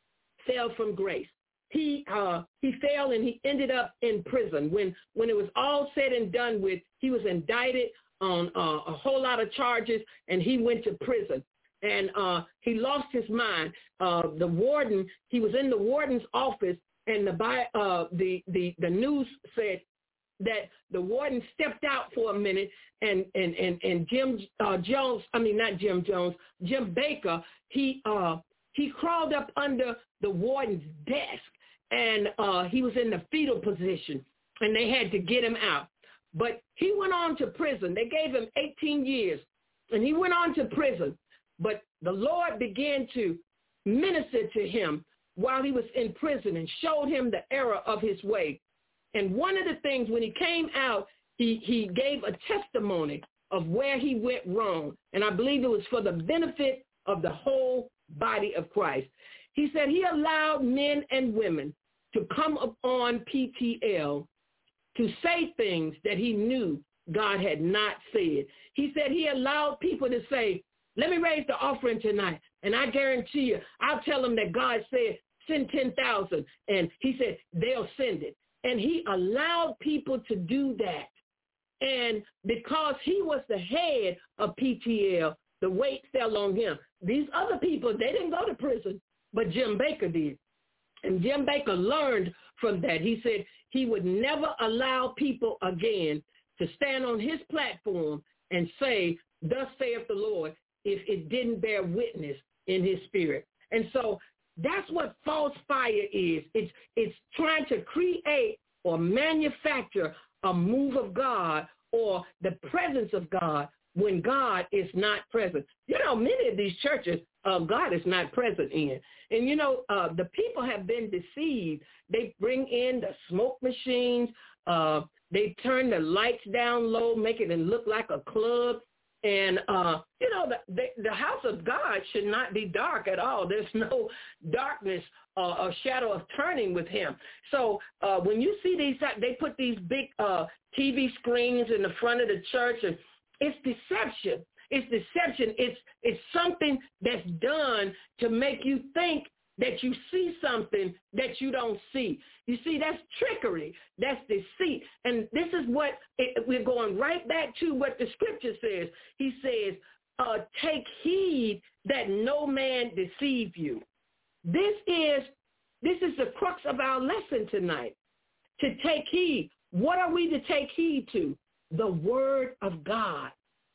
fell from grace. He uh, he fell and he ended up in prison. When when it was all said and done with, he was indicted on uh, a whole lot of charges, and he went to prison. And uh, he lost his mind. Uh, the warden, he was in the warden's office, and the uh, the the the news said that the warden stepped out for a minute, and and and and Jim uh, Jones, I mean not Jim Jones, Jim Baker, he uh, he crawled up under the warden's desk, and uh, he was in the fetal position, and they had to get him out. But he went on to prison. They gave him eighteen years, and he went on to prison. But the Lord began to minister to him while he was in prison and showed him the error of his way. And one of the things, when he came out, he, he gave a testimony of where he went wrong. And I believe it was for the benefit of the whole body of Christ. He said he allowed men and women to come upon P T L to say things that he knew God had not said. He said he allowed people to say, let me raise the offering tonight. And I guarantee you, I'll tell them that God said, send ten thousand. And he said, they'll send it. And he allowed people to do that. And because he was the head of P T L, the weight fell on him. These other people, they didn't go to prison, but Jim Baker did. And Jim Baker learned from that. He said he would never allow people again to stand on his platform and say, thus saith the Lord, if it didn't bear witness in his spirit. And so that's what false fire is. It's it's trying to create or manufacture a move of God or the presence of God when God is not present. You know, many of these churches, uh, God is not present in. And, you know, uh, the people have been deceived. They bring in the smoke machines. Uh, they turn the lights down low, make it look like a club. And, uh, you know, the, the, the house of God should not be dark at all. There's no darkness uh, or shadow of turning with him. So uh, when you see these, they put these big uh, T V screens in the front of the church, and it's deception. It's deception. It's, it's something that's done to make you think that you see something that you don't see. You see, that's trickery. That's deceit. And this is what it, we're going right back to what the scripture says. He says, uh, take heed that no man deceive you. This is, this is the crux of our lesson tonight, to take heed. What are we to take heed to? The word of God.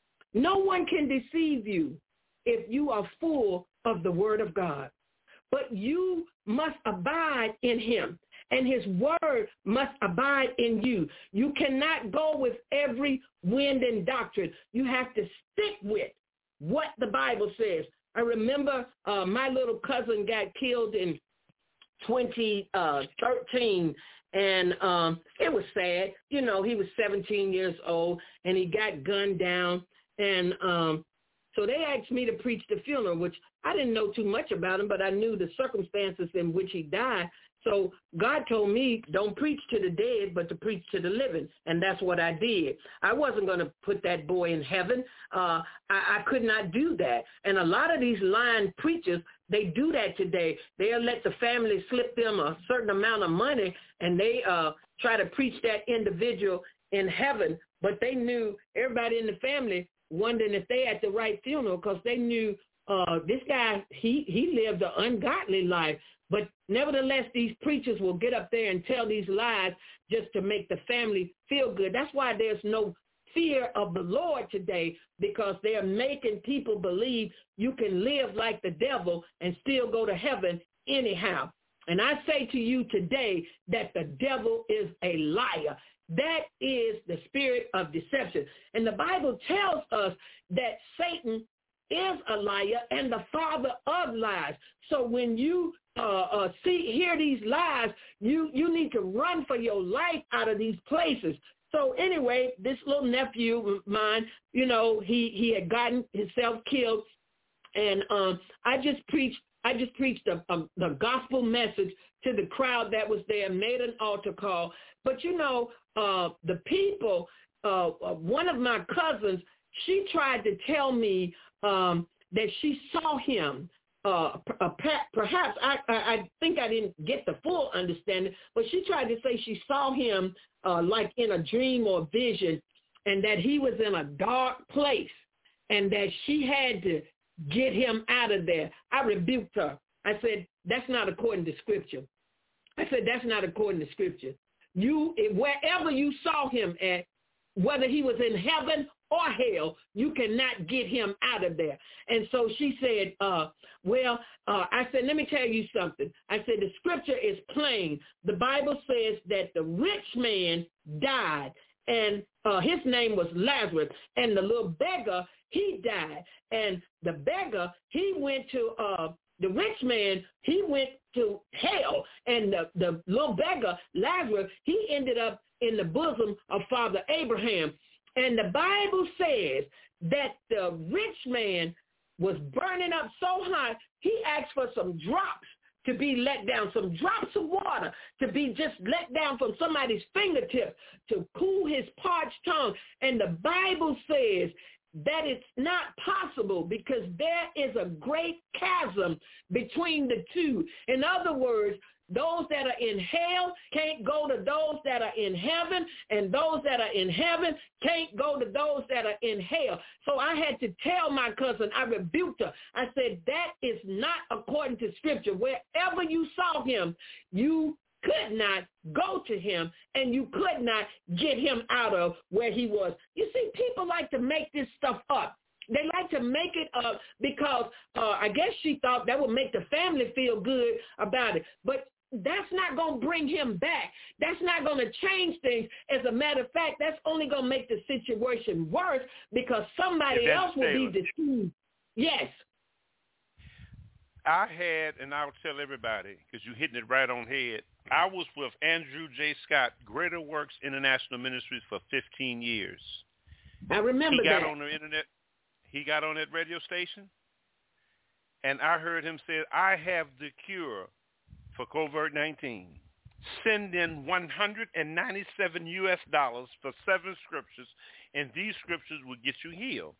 No one can deceive you if you are full of the word of God. But you must abide in him, and his word must abide in you. You cannot go with every wind and doctrine. You have to stick with what the Bible says. I remember uh, my little cousin got killed in twenty thirteen, And um, it was sad. You know, he was seventeen years old, and he got gunned down. And um, so they asked me to preach the funeral, which I didn't know too much about him, but I knew the circumstances in which he died. So God told me, don't preach to the dead, but to preach to the living. And that's what I did. I wasn't going to put that boy in heaven. Uh, I, I could not do that. And a lot of these lying preachers, they do that today. They'll let the family slip them a certain amount of money, and they uh, try to preach that individual in heaven. But they knew everybody in the family wondering if they had the right funeral, because they knew uh, this guy, he, he lived an ungodly life. But nevertheless, these preachers will get up there and tell these lies just to make the family feel good. That's why there's no fear of the Lord today, because they're making people believe you can live like the devil and still go to heaven anyhow. And I say to you today that the devil is a liar. That is the spirit of deception. And the Bible tells us that Satan is a liar and the father of lies. So when you uh, uh, see hear these lies, you, you need to run for your life out of these places. So anyway, this little nephew of mine, you know, he, he had gotten himself killed, and um, I just preached I just preached a, a, the gospel message to the crowd that was there, made an altar call. But, you know, uh, the people, uh, one of my cousins, she tried to tell me um, that she saw him. Uh, perhaps, I, I think I didn't get the full understanding, but she tried to say she saw him uh, like in a dream or vision, and that he was in a dark place, and that she had to get him out of there. I rebuked her. I said, that's not according to Scripture. I said, that's not according to Scripture. You, wherever you saw him at, whether he was in heaven or hell, you cannot get him out of there. And so she said, uh, well, uh, I said, let me tell you something. I said, the Scripture is plain. The Bible says that the rich man died, and uh, his name was Lazarus, and the little beggar, he died. And the beggar, he went to, uh, the rich man, he went to hell. And the, the little beggar, Lazarus, he ended up in the bosom of Father Abraham. And the Bible says that the rich man was burning up so hot, he asked for some drops to be let down, some drops of water to be just let down from somebody's fingertips to cool his parched tongue. And the Bible says that it's not possible, because there is a great chasm between the two. In other words, those that are in hell can't go to those that are in heaven, and those that are in heaven can't go to those that are in hell. So I had to tell my cousin, I rebuked her. I said, that is not according to Scripture. Wherever you saw him, you could not go to him, and you could not get him out of where he was. You see, people like to make this stuff up. They like to make it up because uh, I guess she thought that would make the family feel good about it. But that's not going to bring him back. That's not going to change things. As a matter of fact, that's only going to make the situation worse, because somebody else will be deceived. Yes.
I had, and I'll tell everybody, because you're hitting it right on head, I was with Andrew J. Scott, Greater Works International Ministries, for fifteen years.
I remember
that. He got
that.
on the internet. He got on that radio station, and I heard him say, I have the cure for COVID nineteen. Send in one hundred ninety-seven U S dollars for seven scriptures, and these scriptures will get you healed.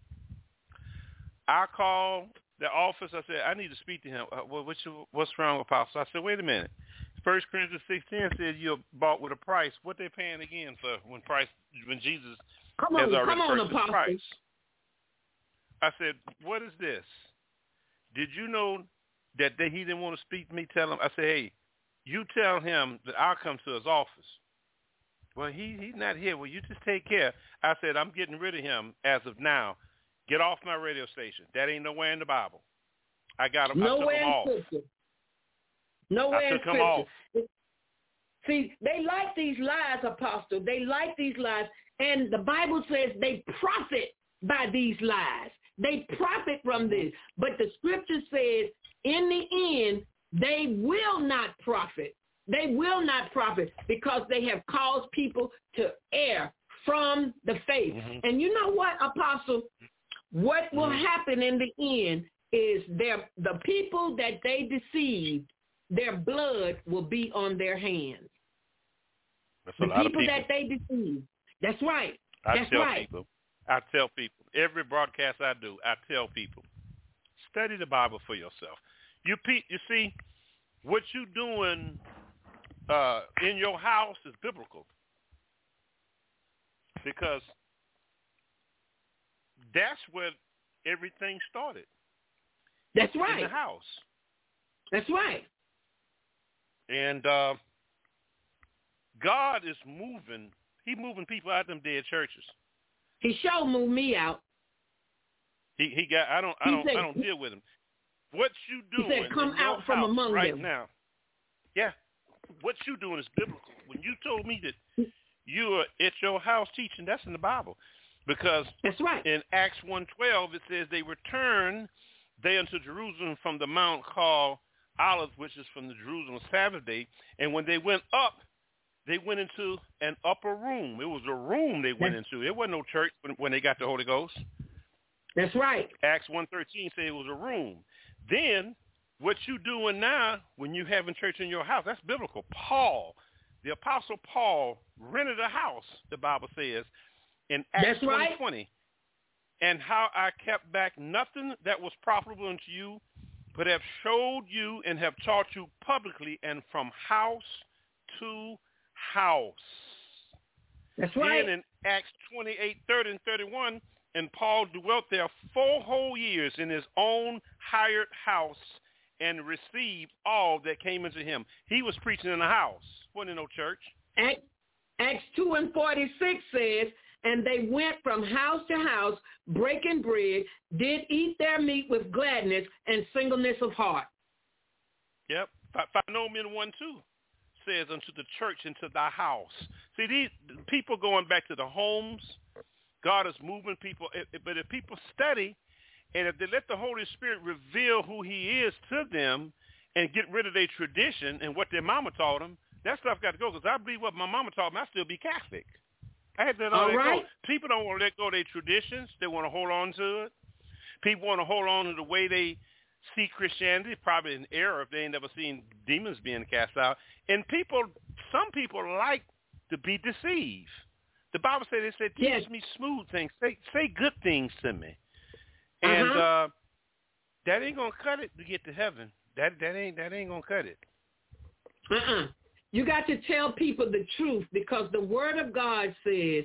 I called the office. I said, I need to speak to him. Uh, well, what's, your, what's wrong, Apostle? I said, wait a minute. First Corinthians sixteen says you're bought with a price. What they paying again for when price when Jesus
come
has
on,
already
come on,
purchased the price? I said, what is this? Did you know that they, he didn't want to speak to me? Tell him. I said, hey, you tell him that I'll come to his office. Well, he he's not here. Well, you just take care. I said, I'm getting rid of him as of now. Get off my radio station. That ain't nowhere in the Bible. I got him.
Nowhere
I took him off.
Scripture. Nowhere
I took
in
him
Scripture.
off.
See, they like these lies, Apostle. They like these lies. And the Bible says they profit by these lies. They profit from this. But the Scripture says in the end, they will not profit. They will not profit because they have caused people to err from the faith. Mm-hmm. And you know what, Apostle? What will mm-hmm. happen in the end is their, the people that they deceived, their blood will be on their hands.
That's
the
a lot
people,
of people
that they deceived. That's right.
I
That's
tell
right.
people. I tell people. Every broadcast I do, I tell people, study the Bible for yourself. You, you see, what you doing uh, in your house is biblical, because that's where everything started.
That's right.
In the house.
That's right.
And uh, God is moving. He moving people out of them dead churches.
He sure moved me out.
He he got. I don't. I don't. Said, I don't deal with him. What you doing?
He said, "Come out from among
right
them."
Now, yeah. What you doing is biblical. When you told me that you are at your house teaching, that's in the Bible, because
that's right.
In Acts one twelve it says they returned they unto Jerusalem from the mount called Olives, which is from the Jerusalem Sabbath day, and when they went up, they went into an upper room. It was a room they went into. It wasn't no church when, when they got the Holy Ghost.
That's right.
Acts one thirteen said it was a room. Then what you doing now when you having church in your house, that's biblical. Paul, the Apostle Paul, rented a house, the Bible says, in Acts twenty twenty. And how I kept back nothing that was profitable unto you, but have showed you and have taught you publicly and from house to house.
That's right.
Then in Acts twenty-eight, thirty and thirty-one, and Paul dwelt there four whole years in his own hired house and received all that came into him. He was preaching in a house. Wasn't in no church.
Acts, Acts two and forty-six says, and they went from house to house, breaking bread, did eat their meat with gladness and singleness of heart.
Yep. Philemon one two says, unto the church, into thy house. See, these people going back to the homes, God is moving people. But if people study, and if they let the Holy Spirit reveal who he is to them and get rid of their tradition and what their mama taught them, that stuff got to go. Because I believe what my mama taught me, I still be Catholic. I had to let all that
right.
go. People don't want to let go of their traditions. They want to hold on to it. People want to hold on to the way they see Christianity, probably an error if they ain't never seen demons being cast out. And people, some people like to be deceived. The Bible said, they said, teach
yes.
me smooth things. Say say good things to me. And
uh-huh.
uh, that ain't gonna cut it to get to heaven. That that ain't that ain't gonna cut it.
Uh-uh. You got to tell people the truth, because the word of God says,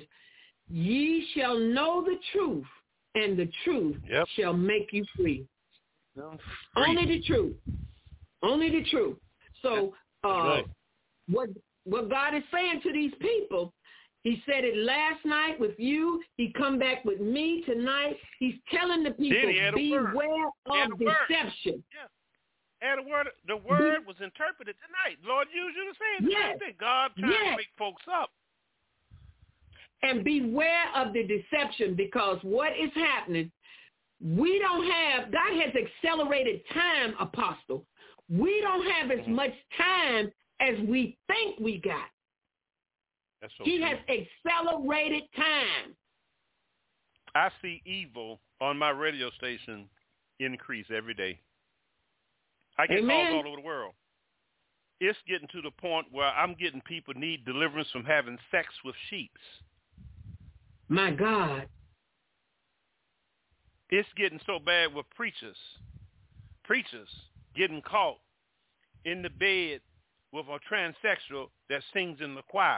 ye shall know the truth, and the truth
yep.
shall make you free.
free.
Only the truth. Only the truth. So uh,
right.
what what God is saying to these people, he said it last night with you. He come back with me tonight. He's telling the people, beware of deception.
Yeah. And the word, the word was interpreted tonight. Lord used you to say it.
Yes.
Thing. God trying
yes.
to wake folks up.
And beware of the deception, because what is happening, we don't have, God has accelerated time, Apostle. We don't have as much time as we think we got.
That's so
he
true.
has accelerated time.
I see evil on my radio station increase every day. I get
Amen.
calls all over the world. It's getting to the point where I'm getting people need deliverance from having sex with sheeps.
My God.
It's getting so bad with preachers. Preachers getting caught in the bed with a transsexual that sings in the choir.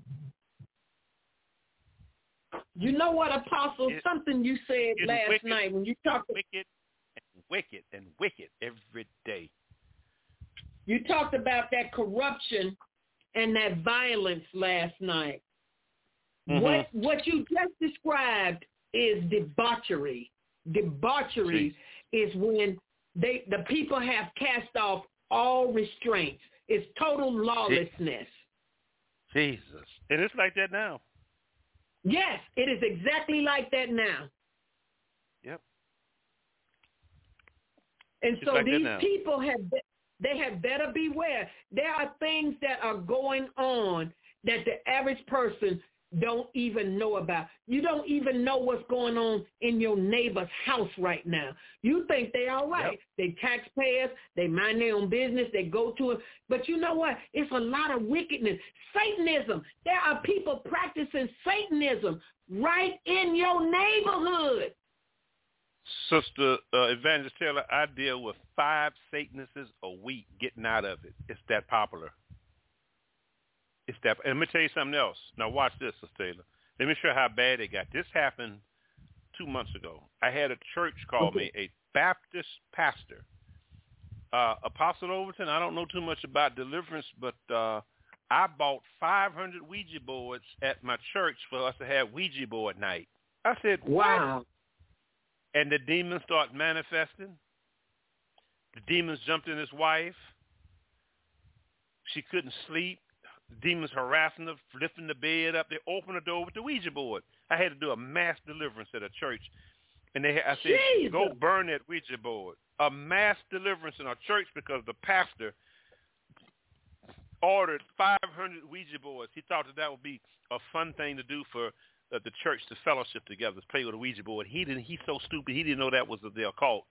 You know what, Apostle?
It,
Something you said last
wicked,
night when you talked.
Wicked and wicked and wicked every day.
You talked about that corruption and that violence last night. Mm-hmm. What what you just described is debauchery. Debauchery Jeez. Is when they the people have cast off all restraints. It's total lawlessness.
Jesus. And it's like that now.
Yes, it is exactly like that now.
Yep.
And
it's
so
like
these people have They had better beware. There are things that are going on that the average person don't even know about. You don't even know what's going on in your neighbor's house right now. You think they all right. Yep. They taxpayers. They mind their own business. They go to it. But you know what? It's a lot of wickedness. Satanism. There are people practicing Satanism right in your neighborhood.
Sister uh, Evangelist Taylor, I deal with five Satanists a week getting out of it. It's that popular. It's that. And let me tell you something else. Now watch this, Sister Taylor. Let me show you how bad it got. This happened two months ago. I had a church call okay. me, a Baptist pastor. Uh, Apostle Overton, I don't know too much about deliverance, but uh, I bought five hundred Ouija boards at my church for us to have Ouija board night. I said,
wow.
What? And the demons start manifesting. The demons jumped in his wife. She couldn't sleep. The demons harassing her, lifting the bed up. They opened the door with the Ouija board. I had to do a mass deliverance at a church. And they, I said, Jesus. Go burn that Ouija board. A mass deliverance in our church because the pastor ordered five hundred Ouija boards. He thought that that would be a fun thing to do for uh, the church to fellowship together, to play with a Ouija board. He didn't. He's so stupid. He didn't know that was the occult.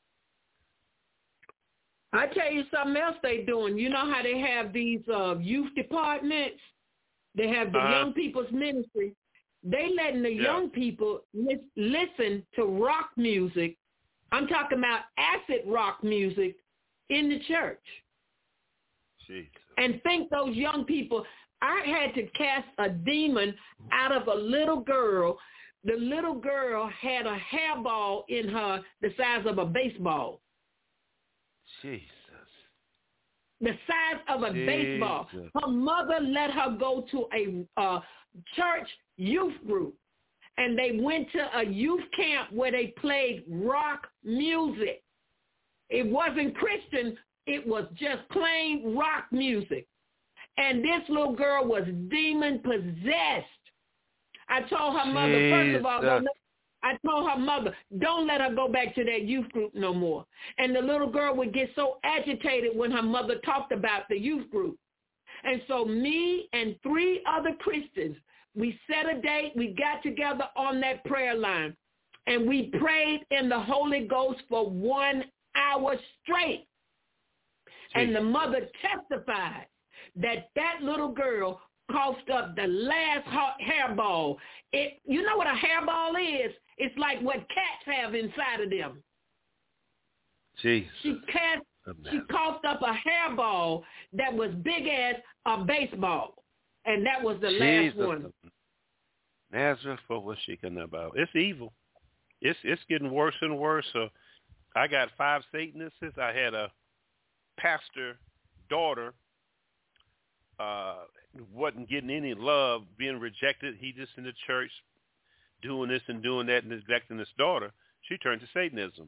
I tell you something else they doing. You know how they have these uh, youth departments? They have the uh-huh. young people's ministry. They letting the yeah. young people li- listen to rock music. I'm talking about acid rock music in the church.
Jesus.
And think those young people, I had to cast a demon out of a little girl. The little girl had a hairball in her the size of a baseball.
Jesus.
The size of a
Jesus.
baseball. Her mother let her go to a uh, church youth group, and they went to a youth camp where they played rock music. It wasn't Christian. It was just plain rock music. And this little girl was demon-possessed. I told her mother, Jesus. First of all, don't, I told her mother, don't let her go back to that youth group no more. And the little girl would get so agitated when her mother talked about the youth group. And so me and three other Christians, we set a date, we got together on that prayer line, and we prayed in the Holy Ghost for one hour straight. And the mother testified that that little girl coughed up the last hairball. It, you know what a hairball is? It's like what cats have inside of them.
Jesus.
She cast, she coughed up a hairball that was big as a baseball, and that was the Jesus. last one.
Nazareth for what she can know about. It's evil. It's it's getting worse and worse. So I got five Satanists. I had a pastor daughter uh, wasn't getting any love, being rejected. He just in the church doing this and doing that and neglecting his daughter. She turned to Satanism.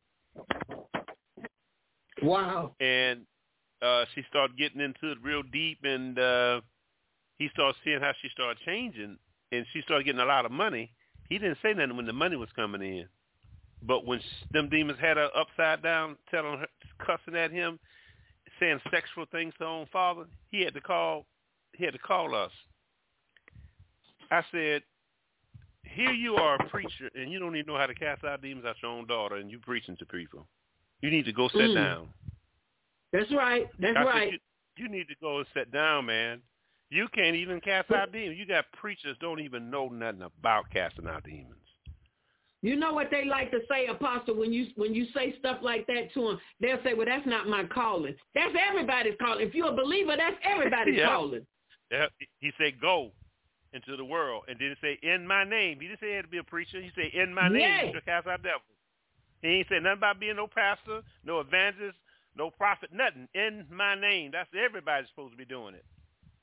Wow.
And uh, she started getting into it real deep, and uh, he started seeing how she started changing, and she started getting a lot of money. He didn't say nothing when the money was coming in. But when them demons had her upside down, telling her, cussing at him, saying sexual things to her own father, he had to call. He had to call us. I said, "Here you are, a preacher, and you don't even know how to cast out demons out your own daughter, and you preaching to people. You need to go sit mm. down."
That's right. That's
I
right.
Said, you, you need to go and sit down, man. You can't even cast out demons. You got preachers don't even know nothing about casting out demons.
You know what they like to say, Apostle, when you when you say stuff like that to them, they'll say, well, that's not my calling. That's everybody's calling. If you're a believer, that's everybody's
yeah.
calling.
Yeah. He said, go into the world. And then he say, in my name. He didn't say he had to be a preacher. He said, in my name,
yes.
you shall cast out devils. He ain't said nothing about being no pastor, no evangelist, no prophet, nothing. In my name. That's everybody's supposed to be doing it.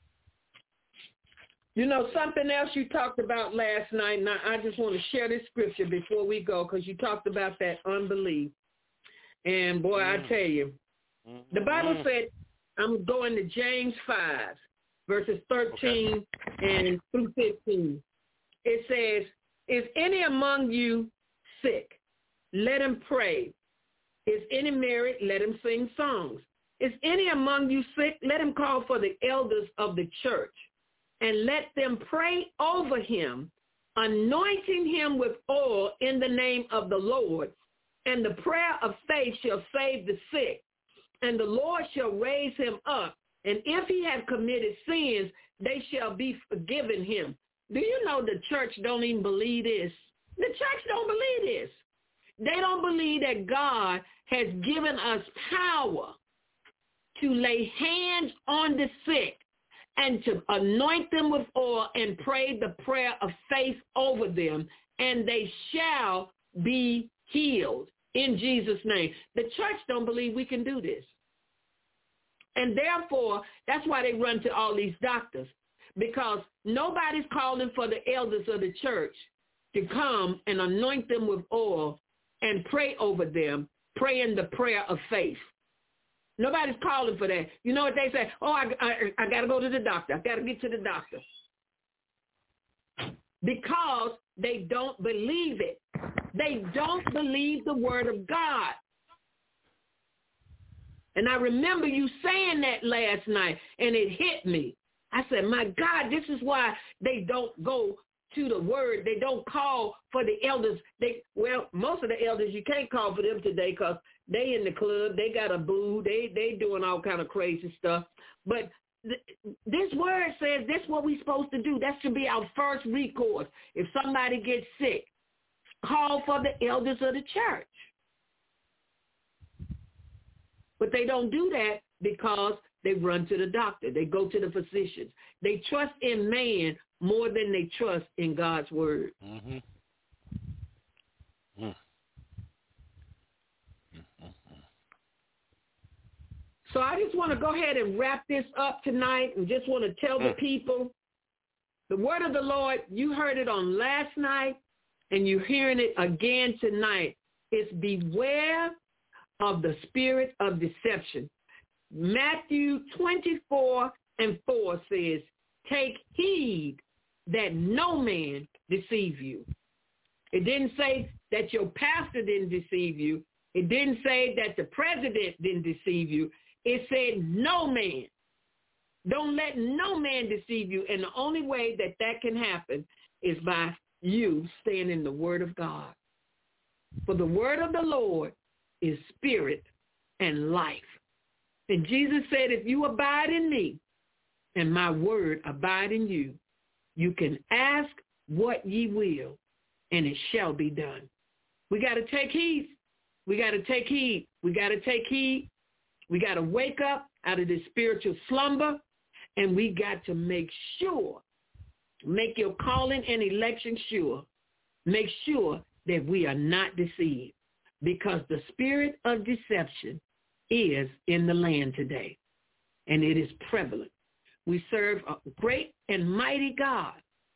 You know, something else you talked about last night, and I just want to share this scripture before we go, because you talked about that unbelief. And, boy, mm. I tell you, mm-hmm. the Bible said, I'm going to James five, verses thirteen okay. and through fifteen. It says, is any among you sick? Let him pray. Is any married? Let him sing songs. Is any among you sick? Let him call for the elders of the church, and let them pray over him, anointing him with oil in the name of the Lord. And the prayer of faith shall save the sick, and the Lord shall raise him up. And if he have committed sins, they shall be forgiven him. Do you know the church don't even believe this? The church don't believe this. They don't believe that God has given us power to lay hands on the sick and to anoint them with oil and pray the prayer of faith over them, and they shall be healed in Jesus' name. The church don't believe we can do this. And therefore, that's why they run to all these doctors, because nobody's calling for the elders of the church to come and anoint them with oil and pray over them, praying the prayer of faith. Nobody's calling for that. You know what they say? Oh, I, I, I got to go to the doctor. I got to get to the doctor. Because they don't believe it. They don't believe the word of God. And I remember you saying that last night, and it hit me. I said, my God, this is why they don't go to the word. They don't call for the elders. They Well, most of the elders, you can't call for them today because they in the club. They got a boo. They they doing all kind of crazy stuff. But th- this word says this is what we're supposed to do. That should be our first recourse. If somebody gets sick, call for the elders of the church. But they don't do that because they run to the doctor. They go to the physicians. They trust in man more than they trust in God's word.
Mm-hmm. Mm.
So I just want to go ahead and wrap this up tonight and just want to tell mm. the people, the word of the Lord, you heard it on last night and you're hearing it again tonight. It's beware of the spirit of deception. Matthew twenty-four and four says, take heed that no man deceive you. It didn't say that your pastor didn't deceive you. It didn't say that the president didn't deceive you. It said no man. Don't let no man deceive you. And the only way that that can happen is by you staying in the word of God. For the word of the Lord is spirit and life. And Jesus said, if you abide in me and my word abide in you, you can ask what ye will, and it shall be done. We got to take heed. We got to take heed. We got to take heed. We got to wake up out of this spiritual slumber, and we got to make sure, make your calling and election sure. Make sure that we are not deceived, because the spirit of deception is in the land today, and it is prevalent. We serve a great and mighty God.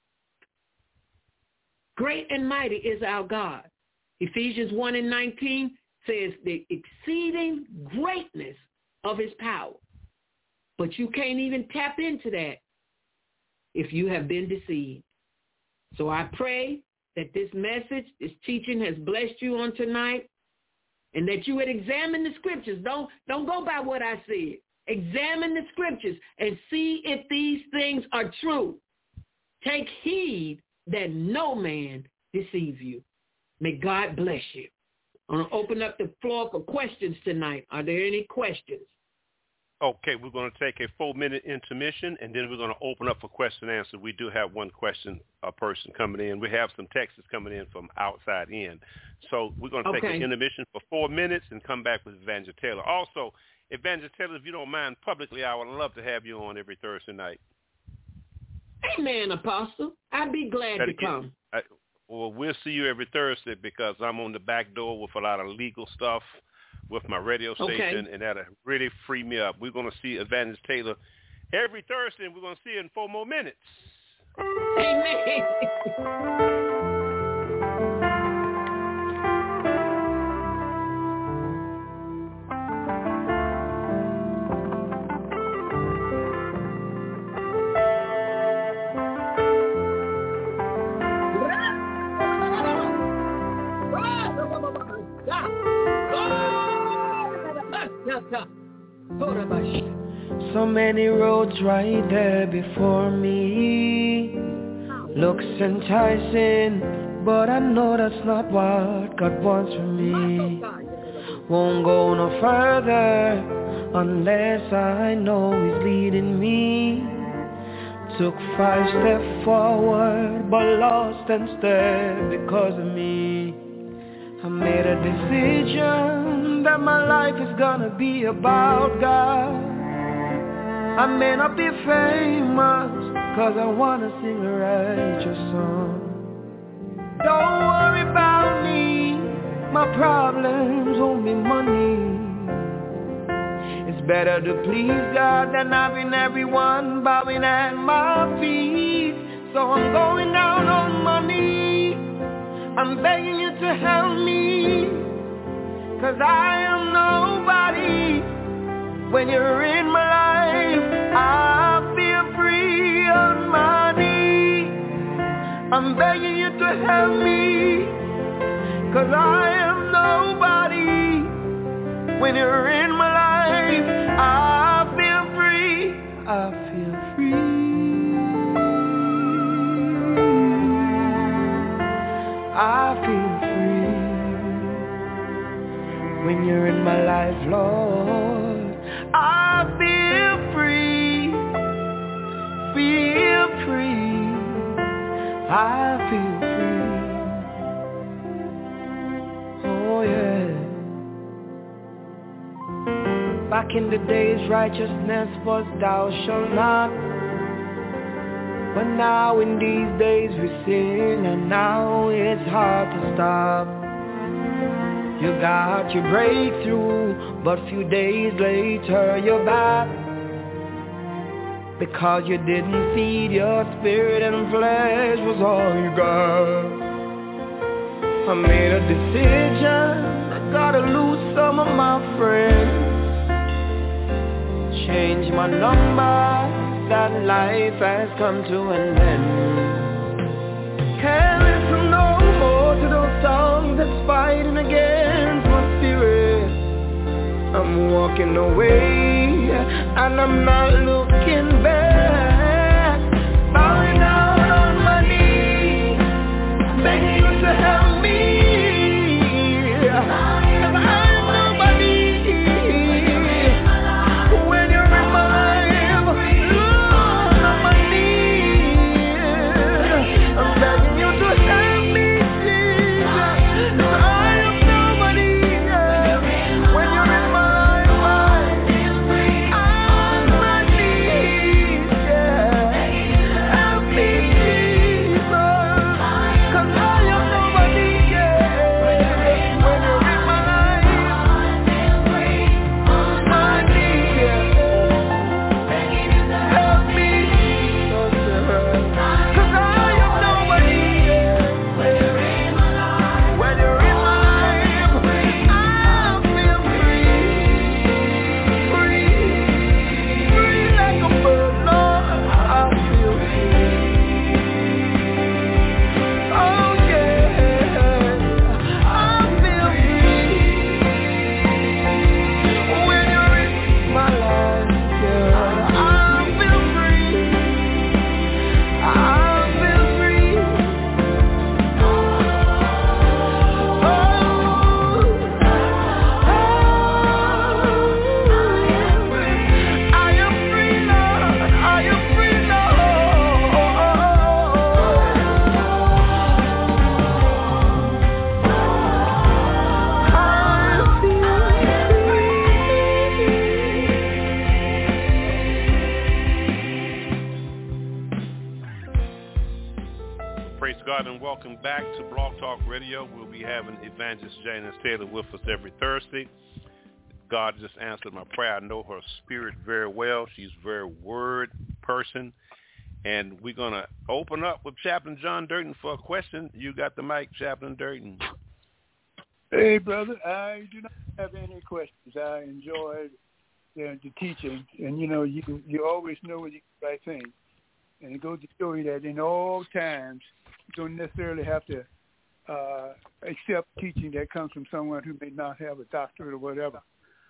Great and mighty is our God. Ephesians one and nineteen says the exceeding greatness of his power. But you can't even tap into that if you have been deceived. So I pray that this message, this teaching has blessed you on tonight, and that you would examine the scriptures. Don't, don't go by what I said. Examine the scriptures and see if these things are true. Take heed that no man deceive you. May God bless you. I'm going to open up the floor for questions tonight. Are there any questions?
Okay, we're going to take a four-minute intermission, and then we're going to open up for question and answer. We do have one question a person coming in. We have some texts coming in from outside in. So we're going to take
okay.
an intermission for four minutes and come back with Evangelist Taylor. Also, Evangelist Taylor, if you don't mind, publicly, I would love to have you on every Thursday night.
Amen, Apostle. I'd be glad
That
to
again,
come.
I, well, we'll see you every Thursday because I'm on the back door with a lot of legal stuff with my radio station,
okay.
and that'll really free me up. We're going to see Evangelist Taylor every Thursday, and we're going to see her in four more minutes.
Amen.
So many roads right there before me. Looks enticing, but I know that's not what God wants for me. Won't go no further unless I know He's leading me. Took five steps forward, but lost instead because of me. I made a decision that my life is gonna be about God. I may not be famous, cause I wanna sing a righteous song. Don't worry about me, my problems won't be money. It's better to please God than having everyone bowing at my feet. So I'm going down on my knees, I'm begging you to help me, cause I am nobody. When you're in my life, I feel free on my knees. I'm begging you to help me, cause I am nobody. When you're in my life, I feel free. I feel free. I feel free. When you're in my life, Lord, I feel free. Feel free. I feel free. Oh yeah. Back in the days, righteousness was thou shalt not. But now in these days we sin, and now it's hard to stop. You got your breakthrough, but few days later you're back. Because you didn't feed your spirit and flesh was all you got. I made a decision, I gotta lose some of my friends. Change my number, that life has come to an end. Can't listen no more to those songs that's fighting against my spirit. I'm walking away and I'm not looking back. Bowing down on my knees, begging you to help me.
Welcome back to Blog Talk Radio. We'll be having Evangelist Janice Taylor with us every Thursday. God just answered my prayer. I know her spirit very well. She's a very word person. And we're going to open up with Chaplain John Durden for a question. You got the mic, Chaplain Durden.
Hey, brother. I do not have any questions. I enjoyed the, the teaching. And, you know, you you always know what you the right thing. And it goes to show you that in all times, you don't necessarily have to uh, accept teaching that comes from someone who may not have a doctorate or whatever.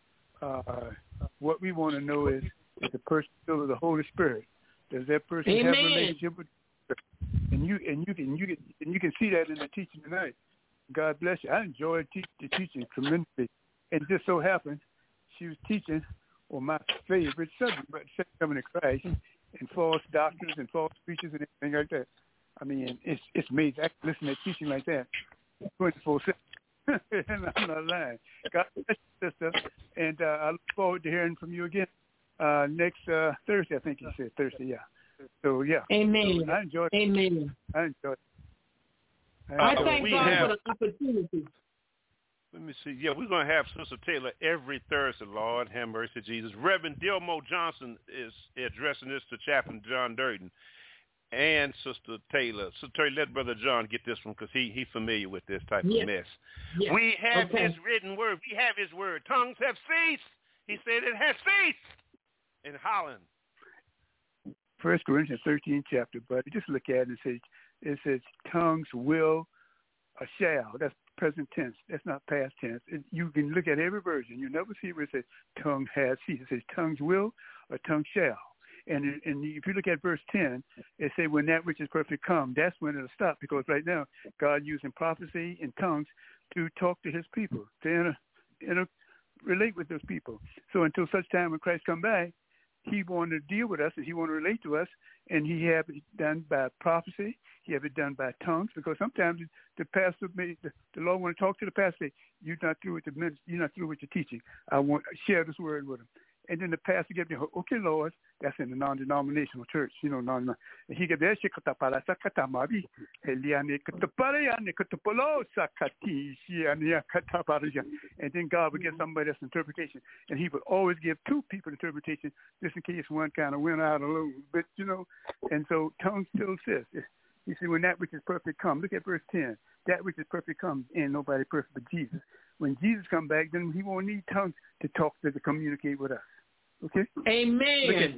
Uh, what we want to know is, is the person filled with the Holy Spirit? Does that person
Amen.
have a relationship with the Spirit? And you and you can you can and you can see that in the teaching tonight. God bless you. I enjoyed te- the teaching tremendously. And it just so happened she was teaching on my favorite subject, but coming to Christ and false doctrines and false preachers and everything like that. I mean, it's it's amazing. I can listen to teaching like that twenty-four seven. And I'm not lying. God bless you, sister. And uh, I look forward to hearing from you again uh, next uh, Thursday. I think you said Thursday, yeah. So, yeah.
Amen.
So I enjoyed it.
Amen.
I enjoyed it.
I
Uh,
thank
we
God
have-
for the opportunity.
Let me see. Yeah, we're going to have Sister Taylor every Thursday, Lord. Have mercy, Jesus. Reverend Dilmo Johnson is addressing this to Chaplain John Durden and Sister Taylor. Sister Taylor, let Brother John get this one because he he's familiar with this type
Yes.
of mess.
Yes.
We have
Okay.
his written word. We have his word. Tongues have ceased. He said it has ceased in Holland.
First Corinthians thirteen chapter, but just look at it and say, it says tongues will or shall. That's present tense. That's not past tense. It, you can look at every version. You never see where it says tongue has ceased. It says tongues will or tongue shall. And, and if you look at verse ten, it says when that which is perfect come, that's when it'll stop, because right now God using prophecy and tongues to talk to his people, to inter, inter, relate with those people. So until such time when Christ come back, he wanted to deal with us and he wanted to relate to us, and he have it done by prophecy. He have it done by tongues, because sometimes the pastor may, the, the Lord want to talk to the pastor. You're not through with the ministry. You're not through with your teaching. I want share this word with him. And then the pastor give me, okay, Lord, that's in the non-denominational church, you know, non. And he give me, and then God would give somebody else interpretation, and he would always give two people interpretation, just in case one kind of went out a little bit, you know. And so tongues still exists. You see, when that which is perfect come, look at verse ten. That which is perfect comes, ain't nobody perfect but Jesus. When Jesus come back, then he won't need tongues to talk to, to communicate with us. Okay?
Amen.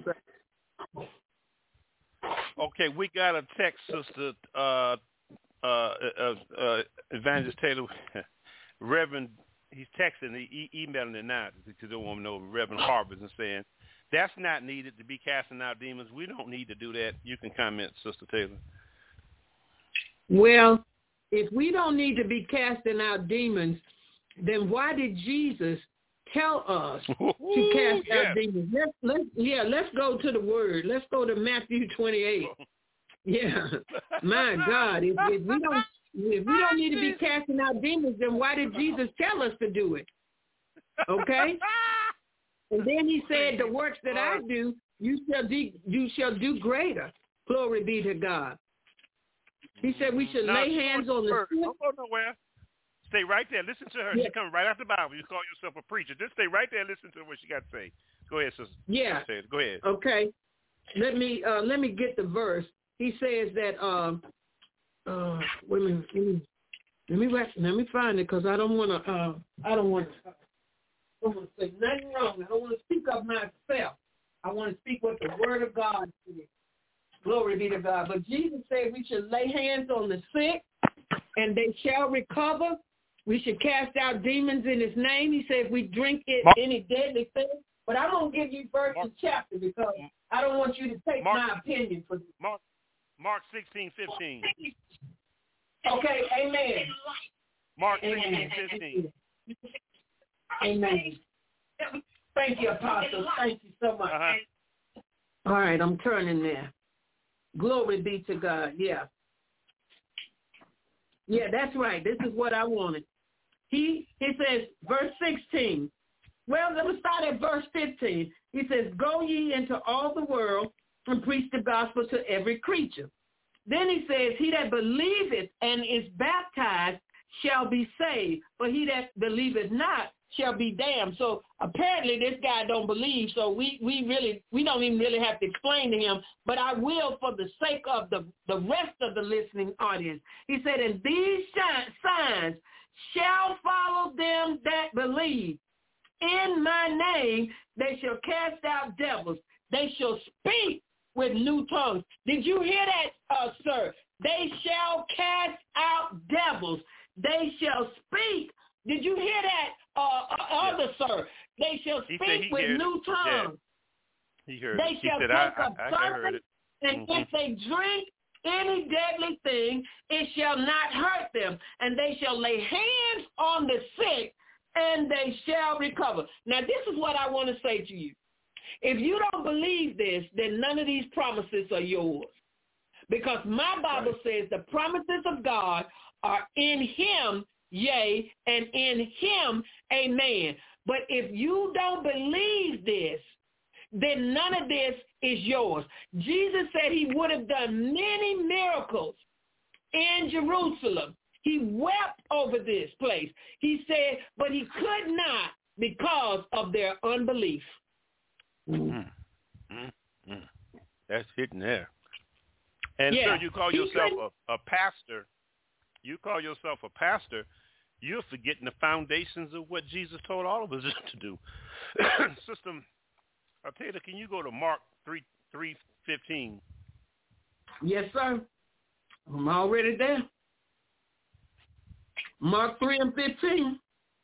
Okay, we got a text, Sister uh, uh, uh, uh, Evangelist Taylor. Reverend, he's texting, he e- emailing it now because they don't want to know Reverend Harvard and saying, that's not needed to be casting out demons. We don't need to do that. You can comment, Sister Taylor.
Well, if we don't need to be casting out demons, then why did Jesus tell us to cast
yes.
out demons? Let's, let's, yeah, let's go to the word. Let's go to Matthew twenty-eight. Yeah, my God, if, if we don't if we don't need to be casting out demons, then why did Jesus tell us to do it? Okay. And then he said, "The works that I do, you shall do. You shall do greater. Glory be to God." He said we should
now,
lay hands on the sick.
Don't go nowhere. Stay right there. Listen to her.
Yeah.
She coming right out the Bible. You call yourself a preacher. Just stay right there. Listen to what she got to say. Go ahead, sister.
Yeah.
Go ahead.
Okay. Let me uh, let me get the verse. He says that. Um, uh, wait a minute. Let me let me, let me find it, because I don't want to. Uh, I don't want to. I don't want to say nothing wrong. I don't want to speak of myself. I want to speak what the Word of God says. Glory be to God. But Jesus said we should lay hands on the sick, and they shall recover. We should cast out demons in his name. He said if we drink it,
Mark,
any deadly thing. But I won't give you verse and chapter, because I don't want you to take
Mark,
my opinion for this.
Mark, Mark sixteen fifteen.
Okay, amen.
Mark
Amen.
sixteen fifteen.
Amen. Thank you, Apostle. Thank you so much.
Uh-huh.
All right, I'm turning there. Glory be to God. Yeah. Yeah, that's right. This is what I wanted. He he says, verse sixteen. Well, let me start at verse fifteen. He says, go ye into all the world and preach the gospel to every creature. Then he says, he that believeth and is baptized shall be saved, but he that believeth not shall be damned. So apparently this guy don't believe, so we, we really, we don't even really have to explain to him, but I will for the sake of the, the rest of the listening audience. He said, and these signs shall follow them that believe. In my name they shall cast out devils. They shall speak with new tongues. Did you hear that, uh, sir? They shall cast out devils. They shall speak. Did you hear that, uh, other, yeah. sir. They shall speak with new tongues.
Yeah. He heard
they
it. He
shall
said,
take
I,
up
I, I heard it.
And
mm-hmm.
if they drink any deadly thing, it shall not hurt them. And they shall lay hands on the sick, and they shall recover. Now, this is what I want to say to you. If you don't believe this, then none of these promises are yours. Because my Bible right. says the promises of God are in him, yea, and in him, amen. But if you don't believe this, then none of this is yours. Jesus said he would have done many miracles in Jerusalem. He wept over this place. He said, but he could not because of their unbelief.
Mm. Mm. Mm. That's hitting there. And
yeah.
sir, you call yourself a, a pastor. You call yourself a pastor. You're forgetting the foundations of what Jesus told all of us to do. Sister Taylor, can you go to Mark three three fifteen?
Yes, sir. I'm already there. Mark three and fifteen.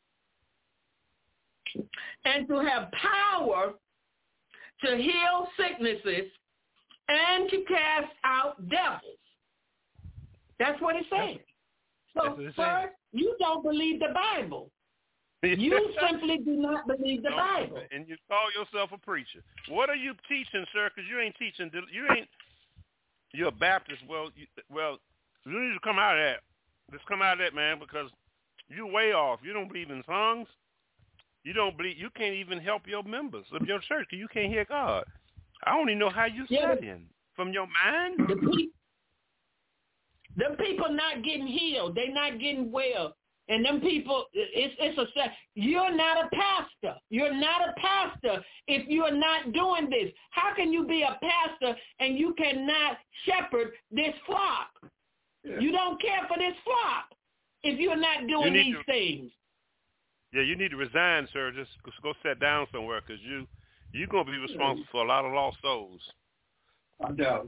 And to have power to heal sicknesses and to cast out devils. That's what it says. So, sir, you don't believe the Bible. You simply do not believe the
no,
Bible.
And you call yourself a preacher. What are you teaching, sir? Because you ain't teaching. You ain't. You're a Baptist. Well, you, well, you need to come out of that. Just come out of that, man, because you way off. You don't believe in tongues. You don't believe. You can't even help your members of your church because you can't hear God. I don't even know how you
yeah,
studying from your mind.
The people, the people not getting healed. They're not getting well. And them people, it's it's a you're not a pastor. You're not a pastor if you're not doing this. How can you be a pastor and you cannot shepherd this flock? Yeah. You don't care for this flock if you're not doing these
to,
things.
Yeah, you need to resign, sir. Just go sit down somewhere because you you're gonna be responsible for a lot of lost souls.
I doubt.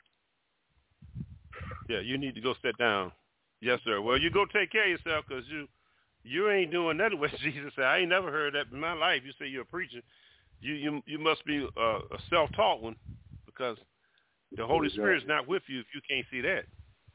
Yeah, you need to go sit down. Yes, sir. Well, you go take care of yourself because you you ain't doing nothing what Jesus said. I ain't never heard that in my life. You say you're a preacher. You you you must be a, a self-taught one because the Holy Spirit's not with you if you can't see that.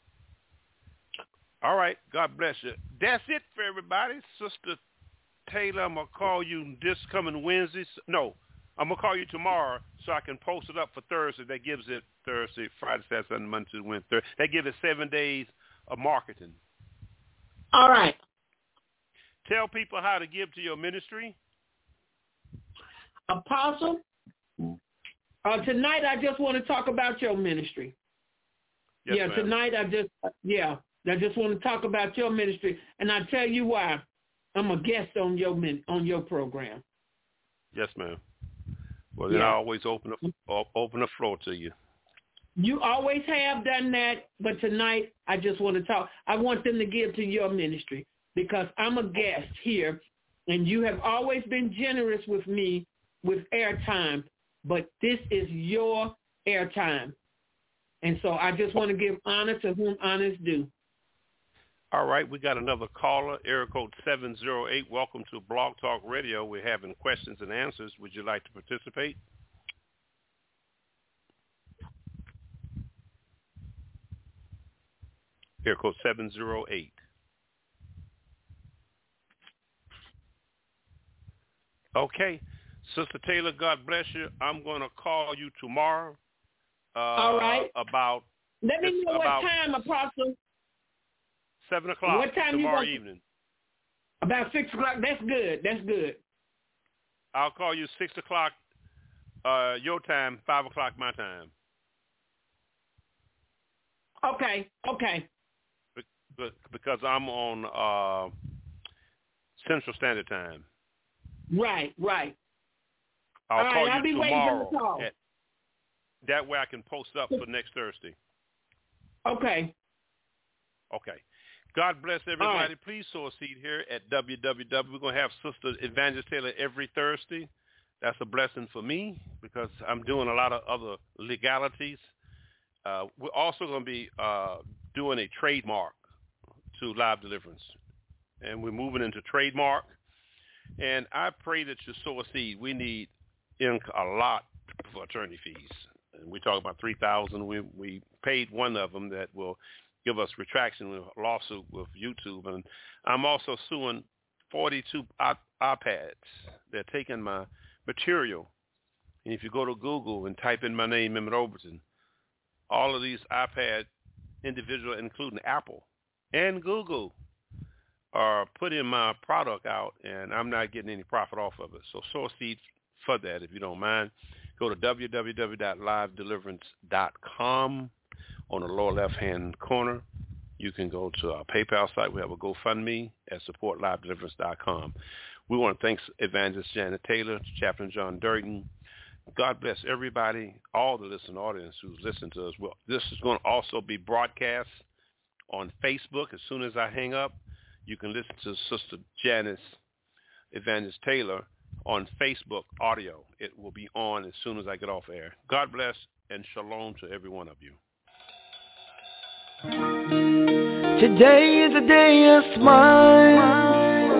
All right. God bless you. That's it for everybody. Sister Taylor, I'm going to call you this coming Wednesday. No, I'm going to call you tomorrow so I can post it up for Thursday. That gives it Thursday, Friday, Saturday, Sunday, Monday, Tuesday, Wednesday, Thursday. That gives it seven days of marketing.
All right.
Tell people how to give to your ministry.
Apostle, uh, tonight I just want to talk about your ministry.
Yes,
yeah,
ma'am.
tonight I just, yeah, I just want to talk about your ministry. And I'll tell you why. I'm a guest on your on your program.
Yes, ma'am. Well, then
yeah.
I always open the, open the floor to you.
You always have done that, but tonight I just want to talk. I want them to give to your ministry because I'm a guest here, and you have always been generous with me with airtime, but this is your airtime. And so I just want to give honor to whom honor is due.
All right, we got another caller, area code seven zero eight. Welcome to Blog Talk Radio. We're having questions and answers. Would you like to participate? Area code seven zero eight. Okay. Sister Taylor, God bless you. I'm going to call you tomorrow. Uh,
All right.
About
Let me know what time, Apostle.
Seven o'clock
what time
tomorrow
you
evening.
About six o'clock. That's good. That's good.
I'll call you six o'clock uh, your time, five o'clock my time.
Okay. Okay.
Be- be- because I'm on uh, Central Standard Time.
Right. Right.
I'll
All
call
right,
you
I'll be
tomorrow.
waiting for the call.
At, that way I can post up for next Thursday.
Okay.
Okay. God bless everybody.
Right.
Please sow a seed here at W W W. We're going to have Sister Evangelist Taylor every Thursday. That's a blessing for me because I'm doing a lot of other legalities. Uh, we're also going to be uh, doing a trademark to Live Deliverance. And we're moving into trademark. And I pray that you sow a seed. We need a lot for attorney fees. And we talk about three thousand dollars. We we paid one of them that will give us retraction with a lawsuit with YouTube. And I'm also suing forty-two iPads. They're taking my material. And if you go to Google and type in my name, Emmett Overton, all of these iPad individual, including Apple and Google, are putting my product out, and I'm not getting any profit off of it. So sow a seed for that if you don't mind. Go to w w w dot live deliverance dot com. On the lower left-hand corner, you can go to our PayPal site. We have a GoFundMe at support live deliverance dot com. We want to thank Evangelist Janet Taylor, Chaplain John Durden. God bless everybody, all the listening audience who's listening to us. Well, this is going to also be broadcast on Facebook. As soon as I hang up, you can listen to Sister Janice Evangelist Taylor on Facebook audio. It will be on as soon as I get off air. God bless and shalom to every one of you.
Today is a day of smile,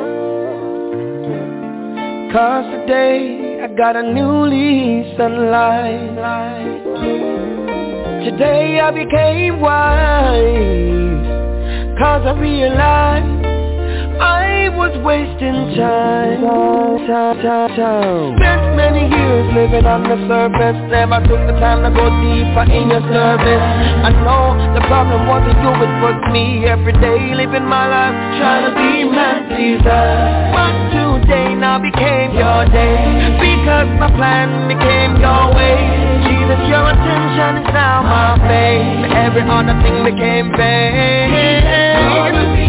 'cause today I got a new lease on life. Today I became wise, 'cause I realized I was wasting time, time, time, time. Spent many years living on the surface, never took the time to go deeper in your service. I know the problem wasn't you, it was me. Every day living my life trying to be man pleaser. But today now became your day, because my plan became your way. Jesus, your attention is now my fame. Every other thing became vain.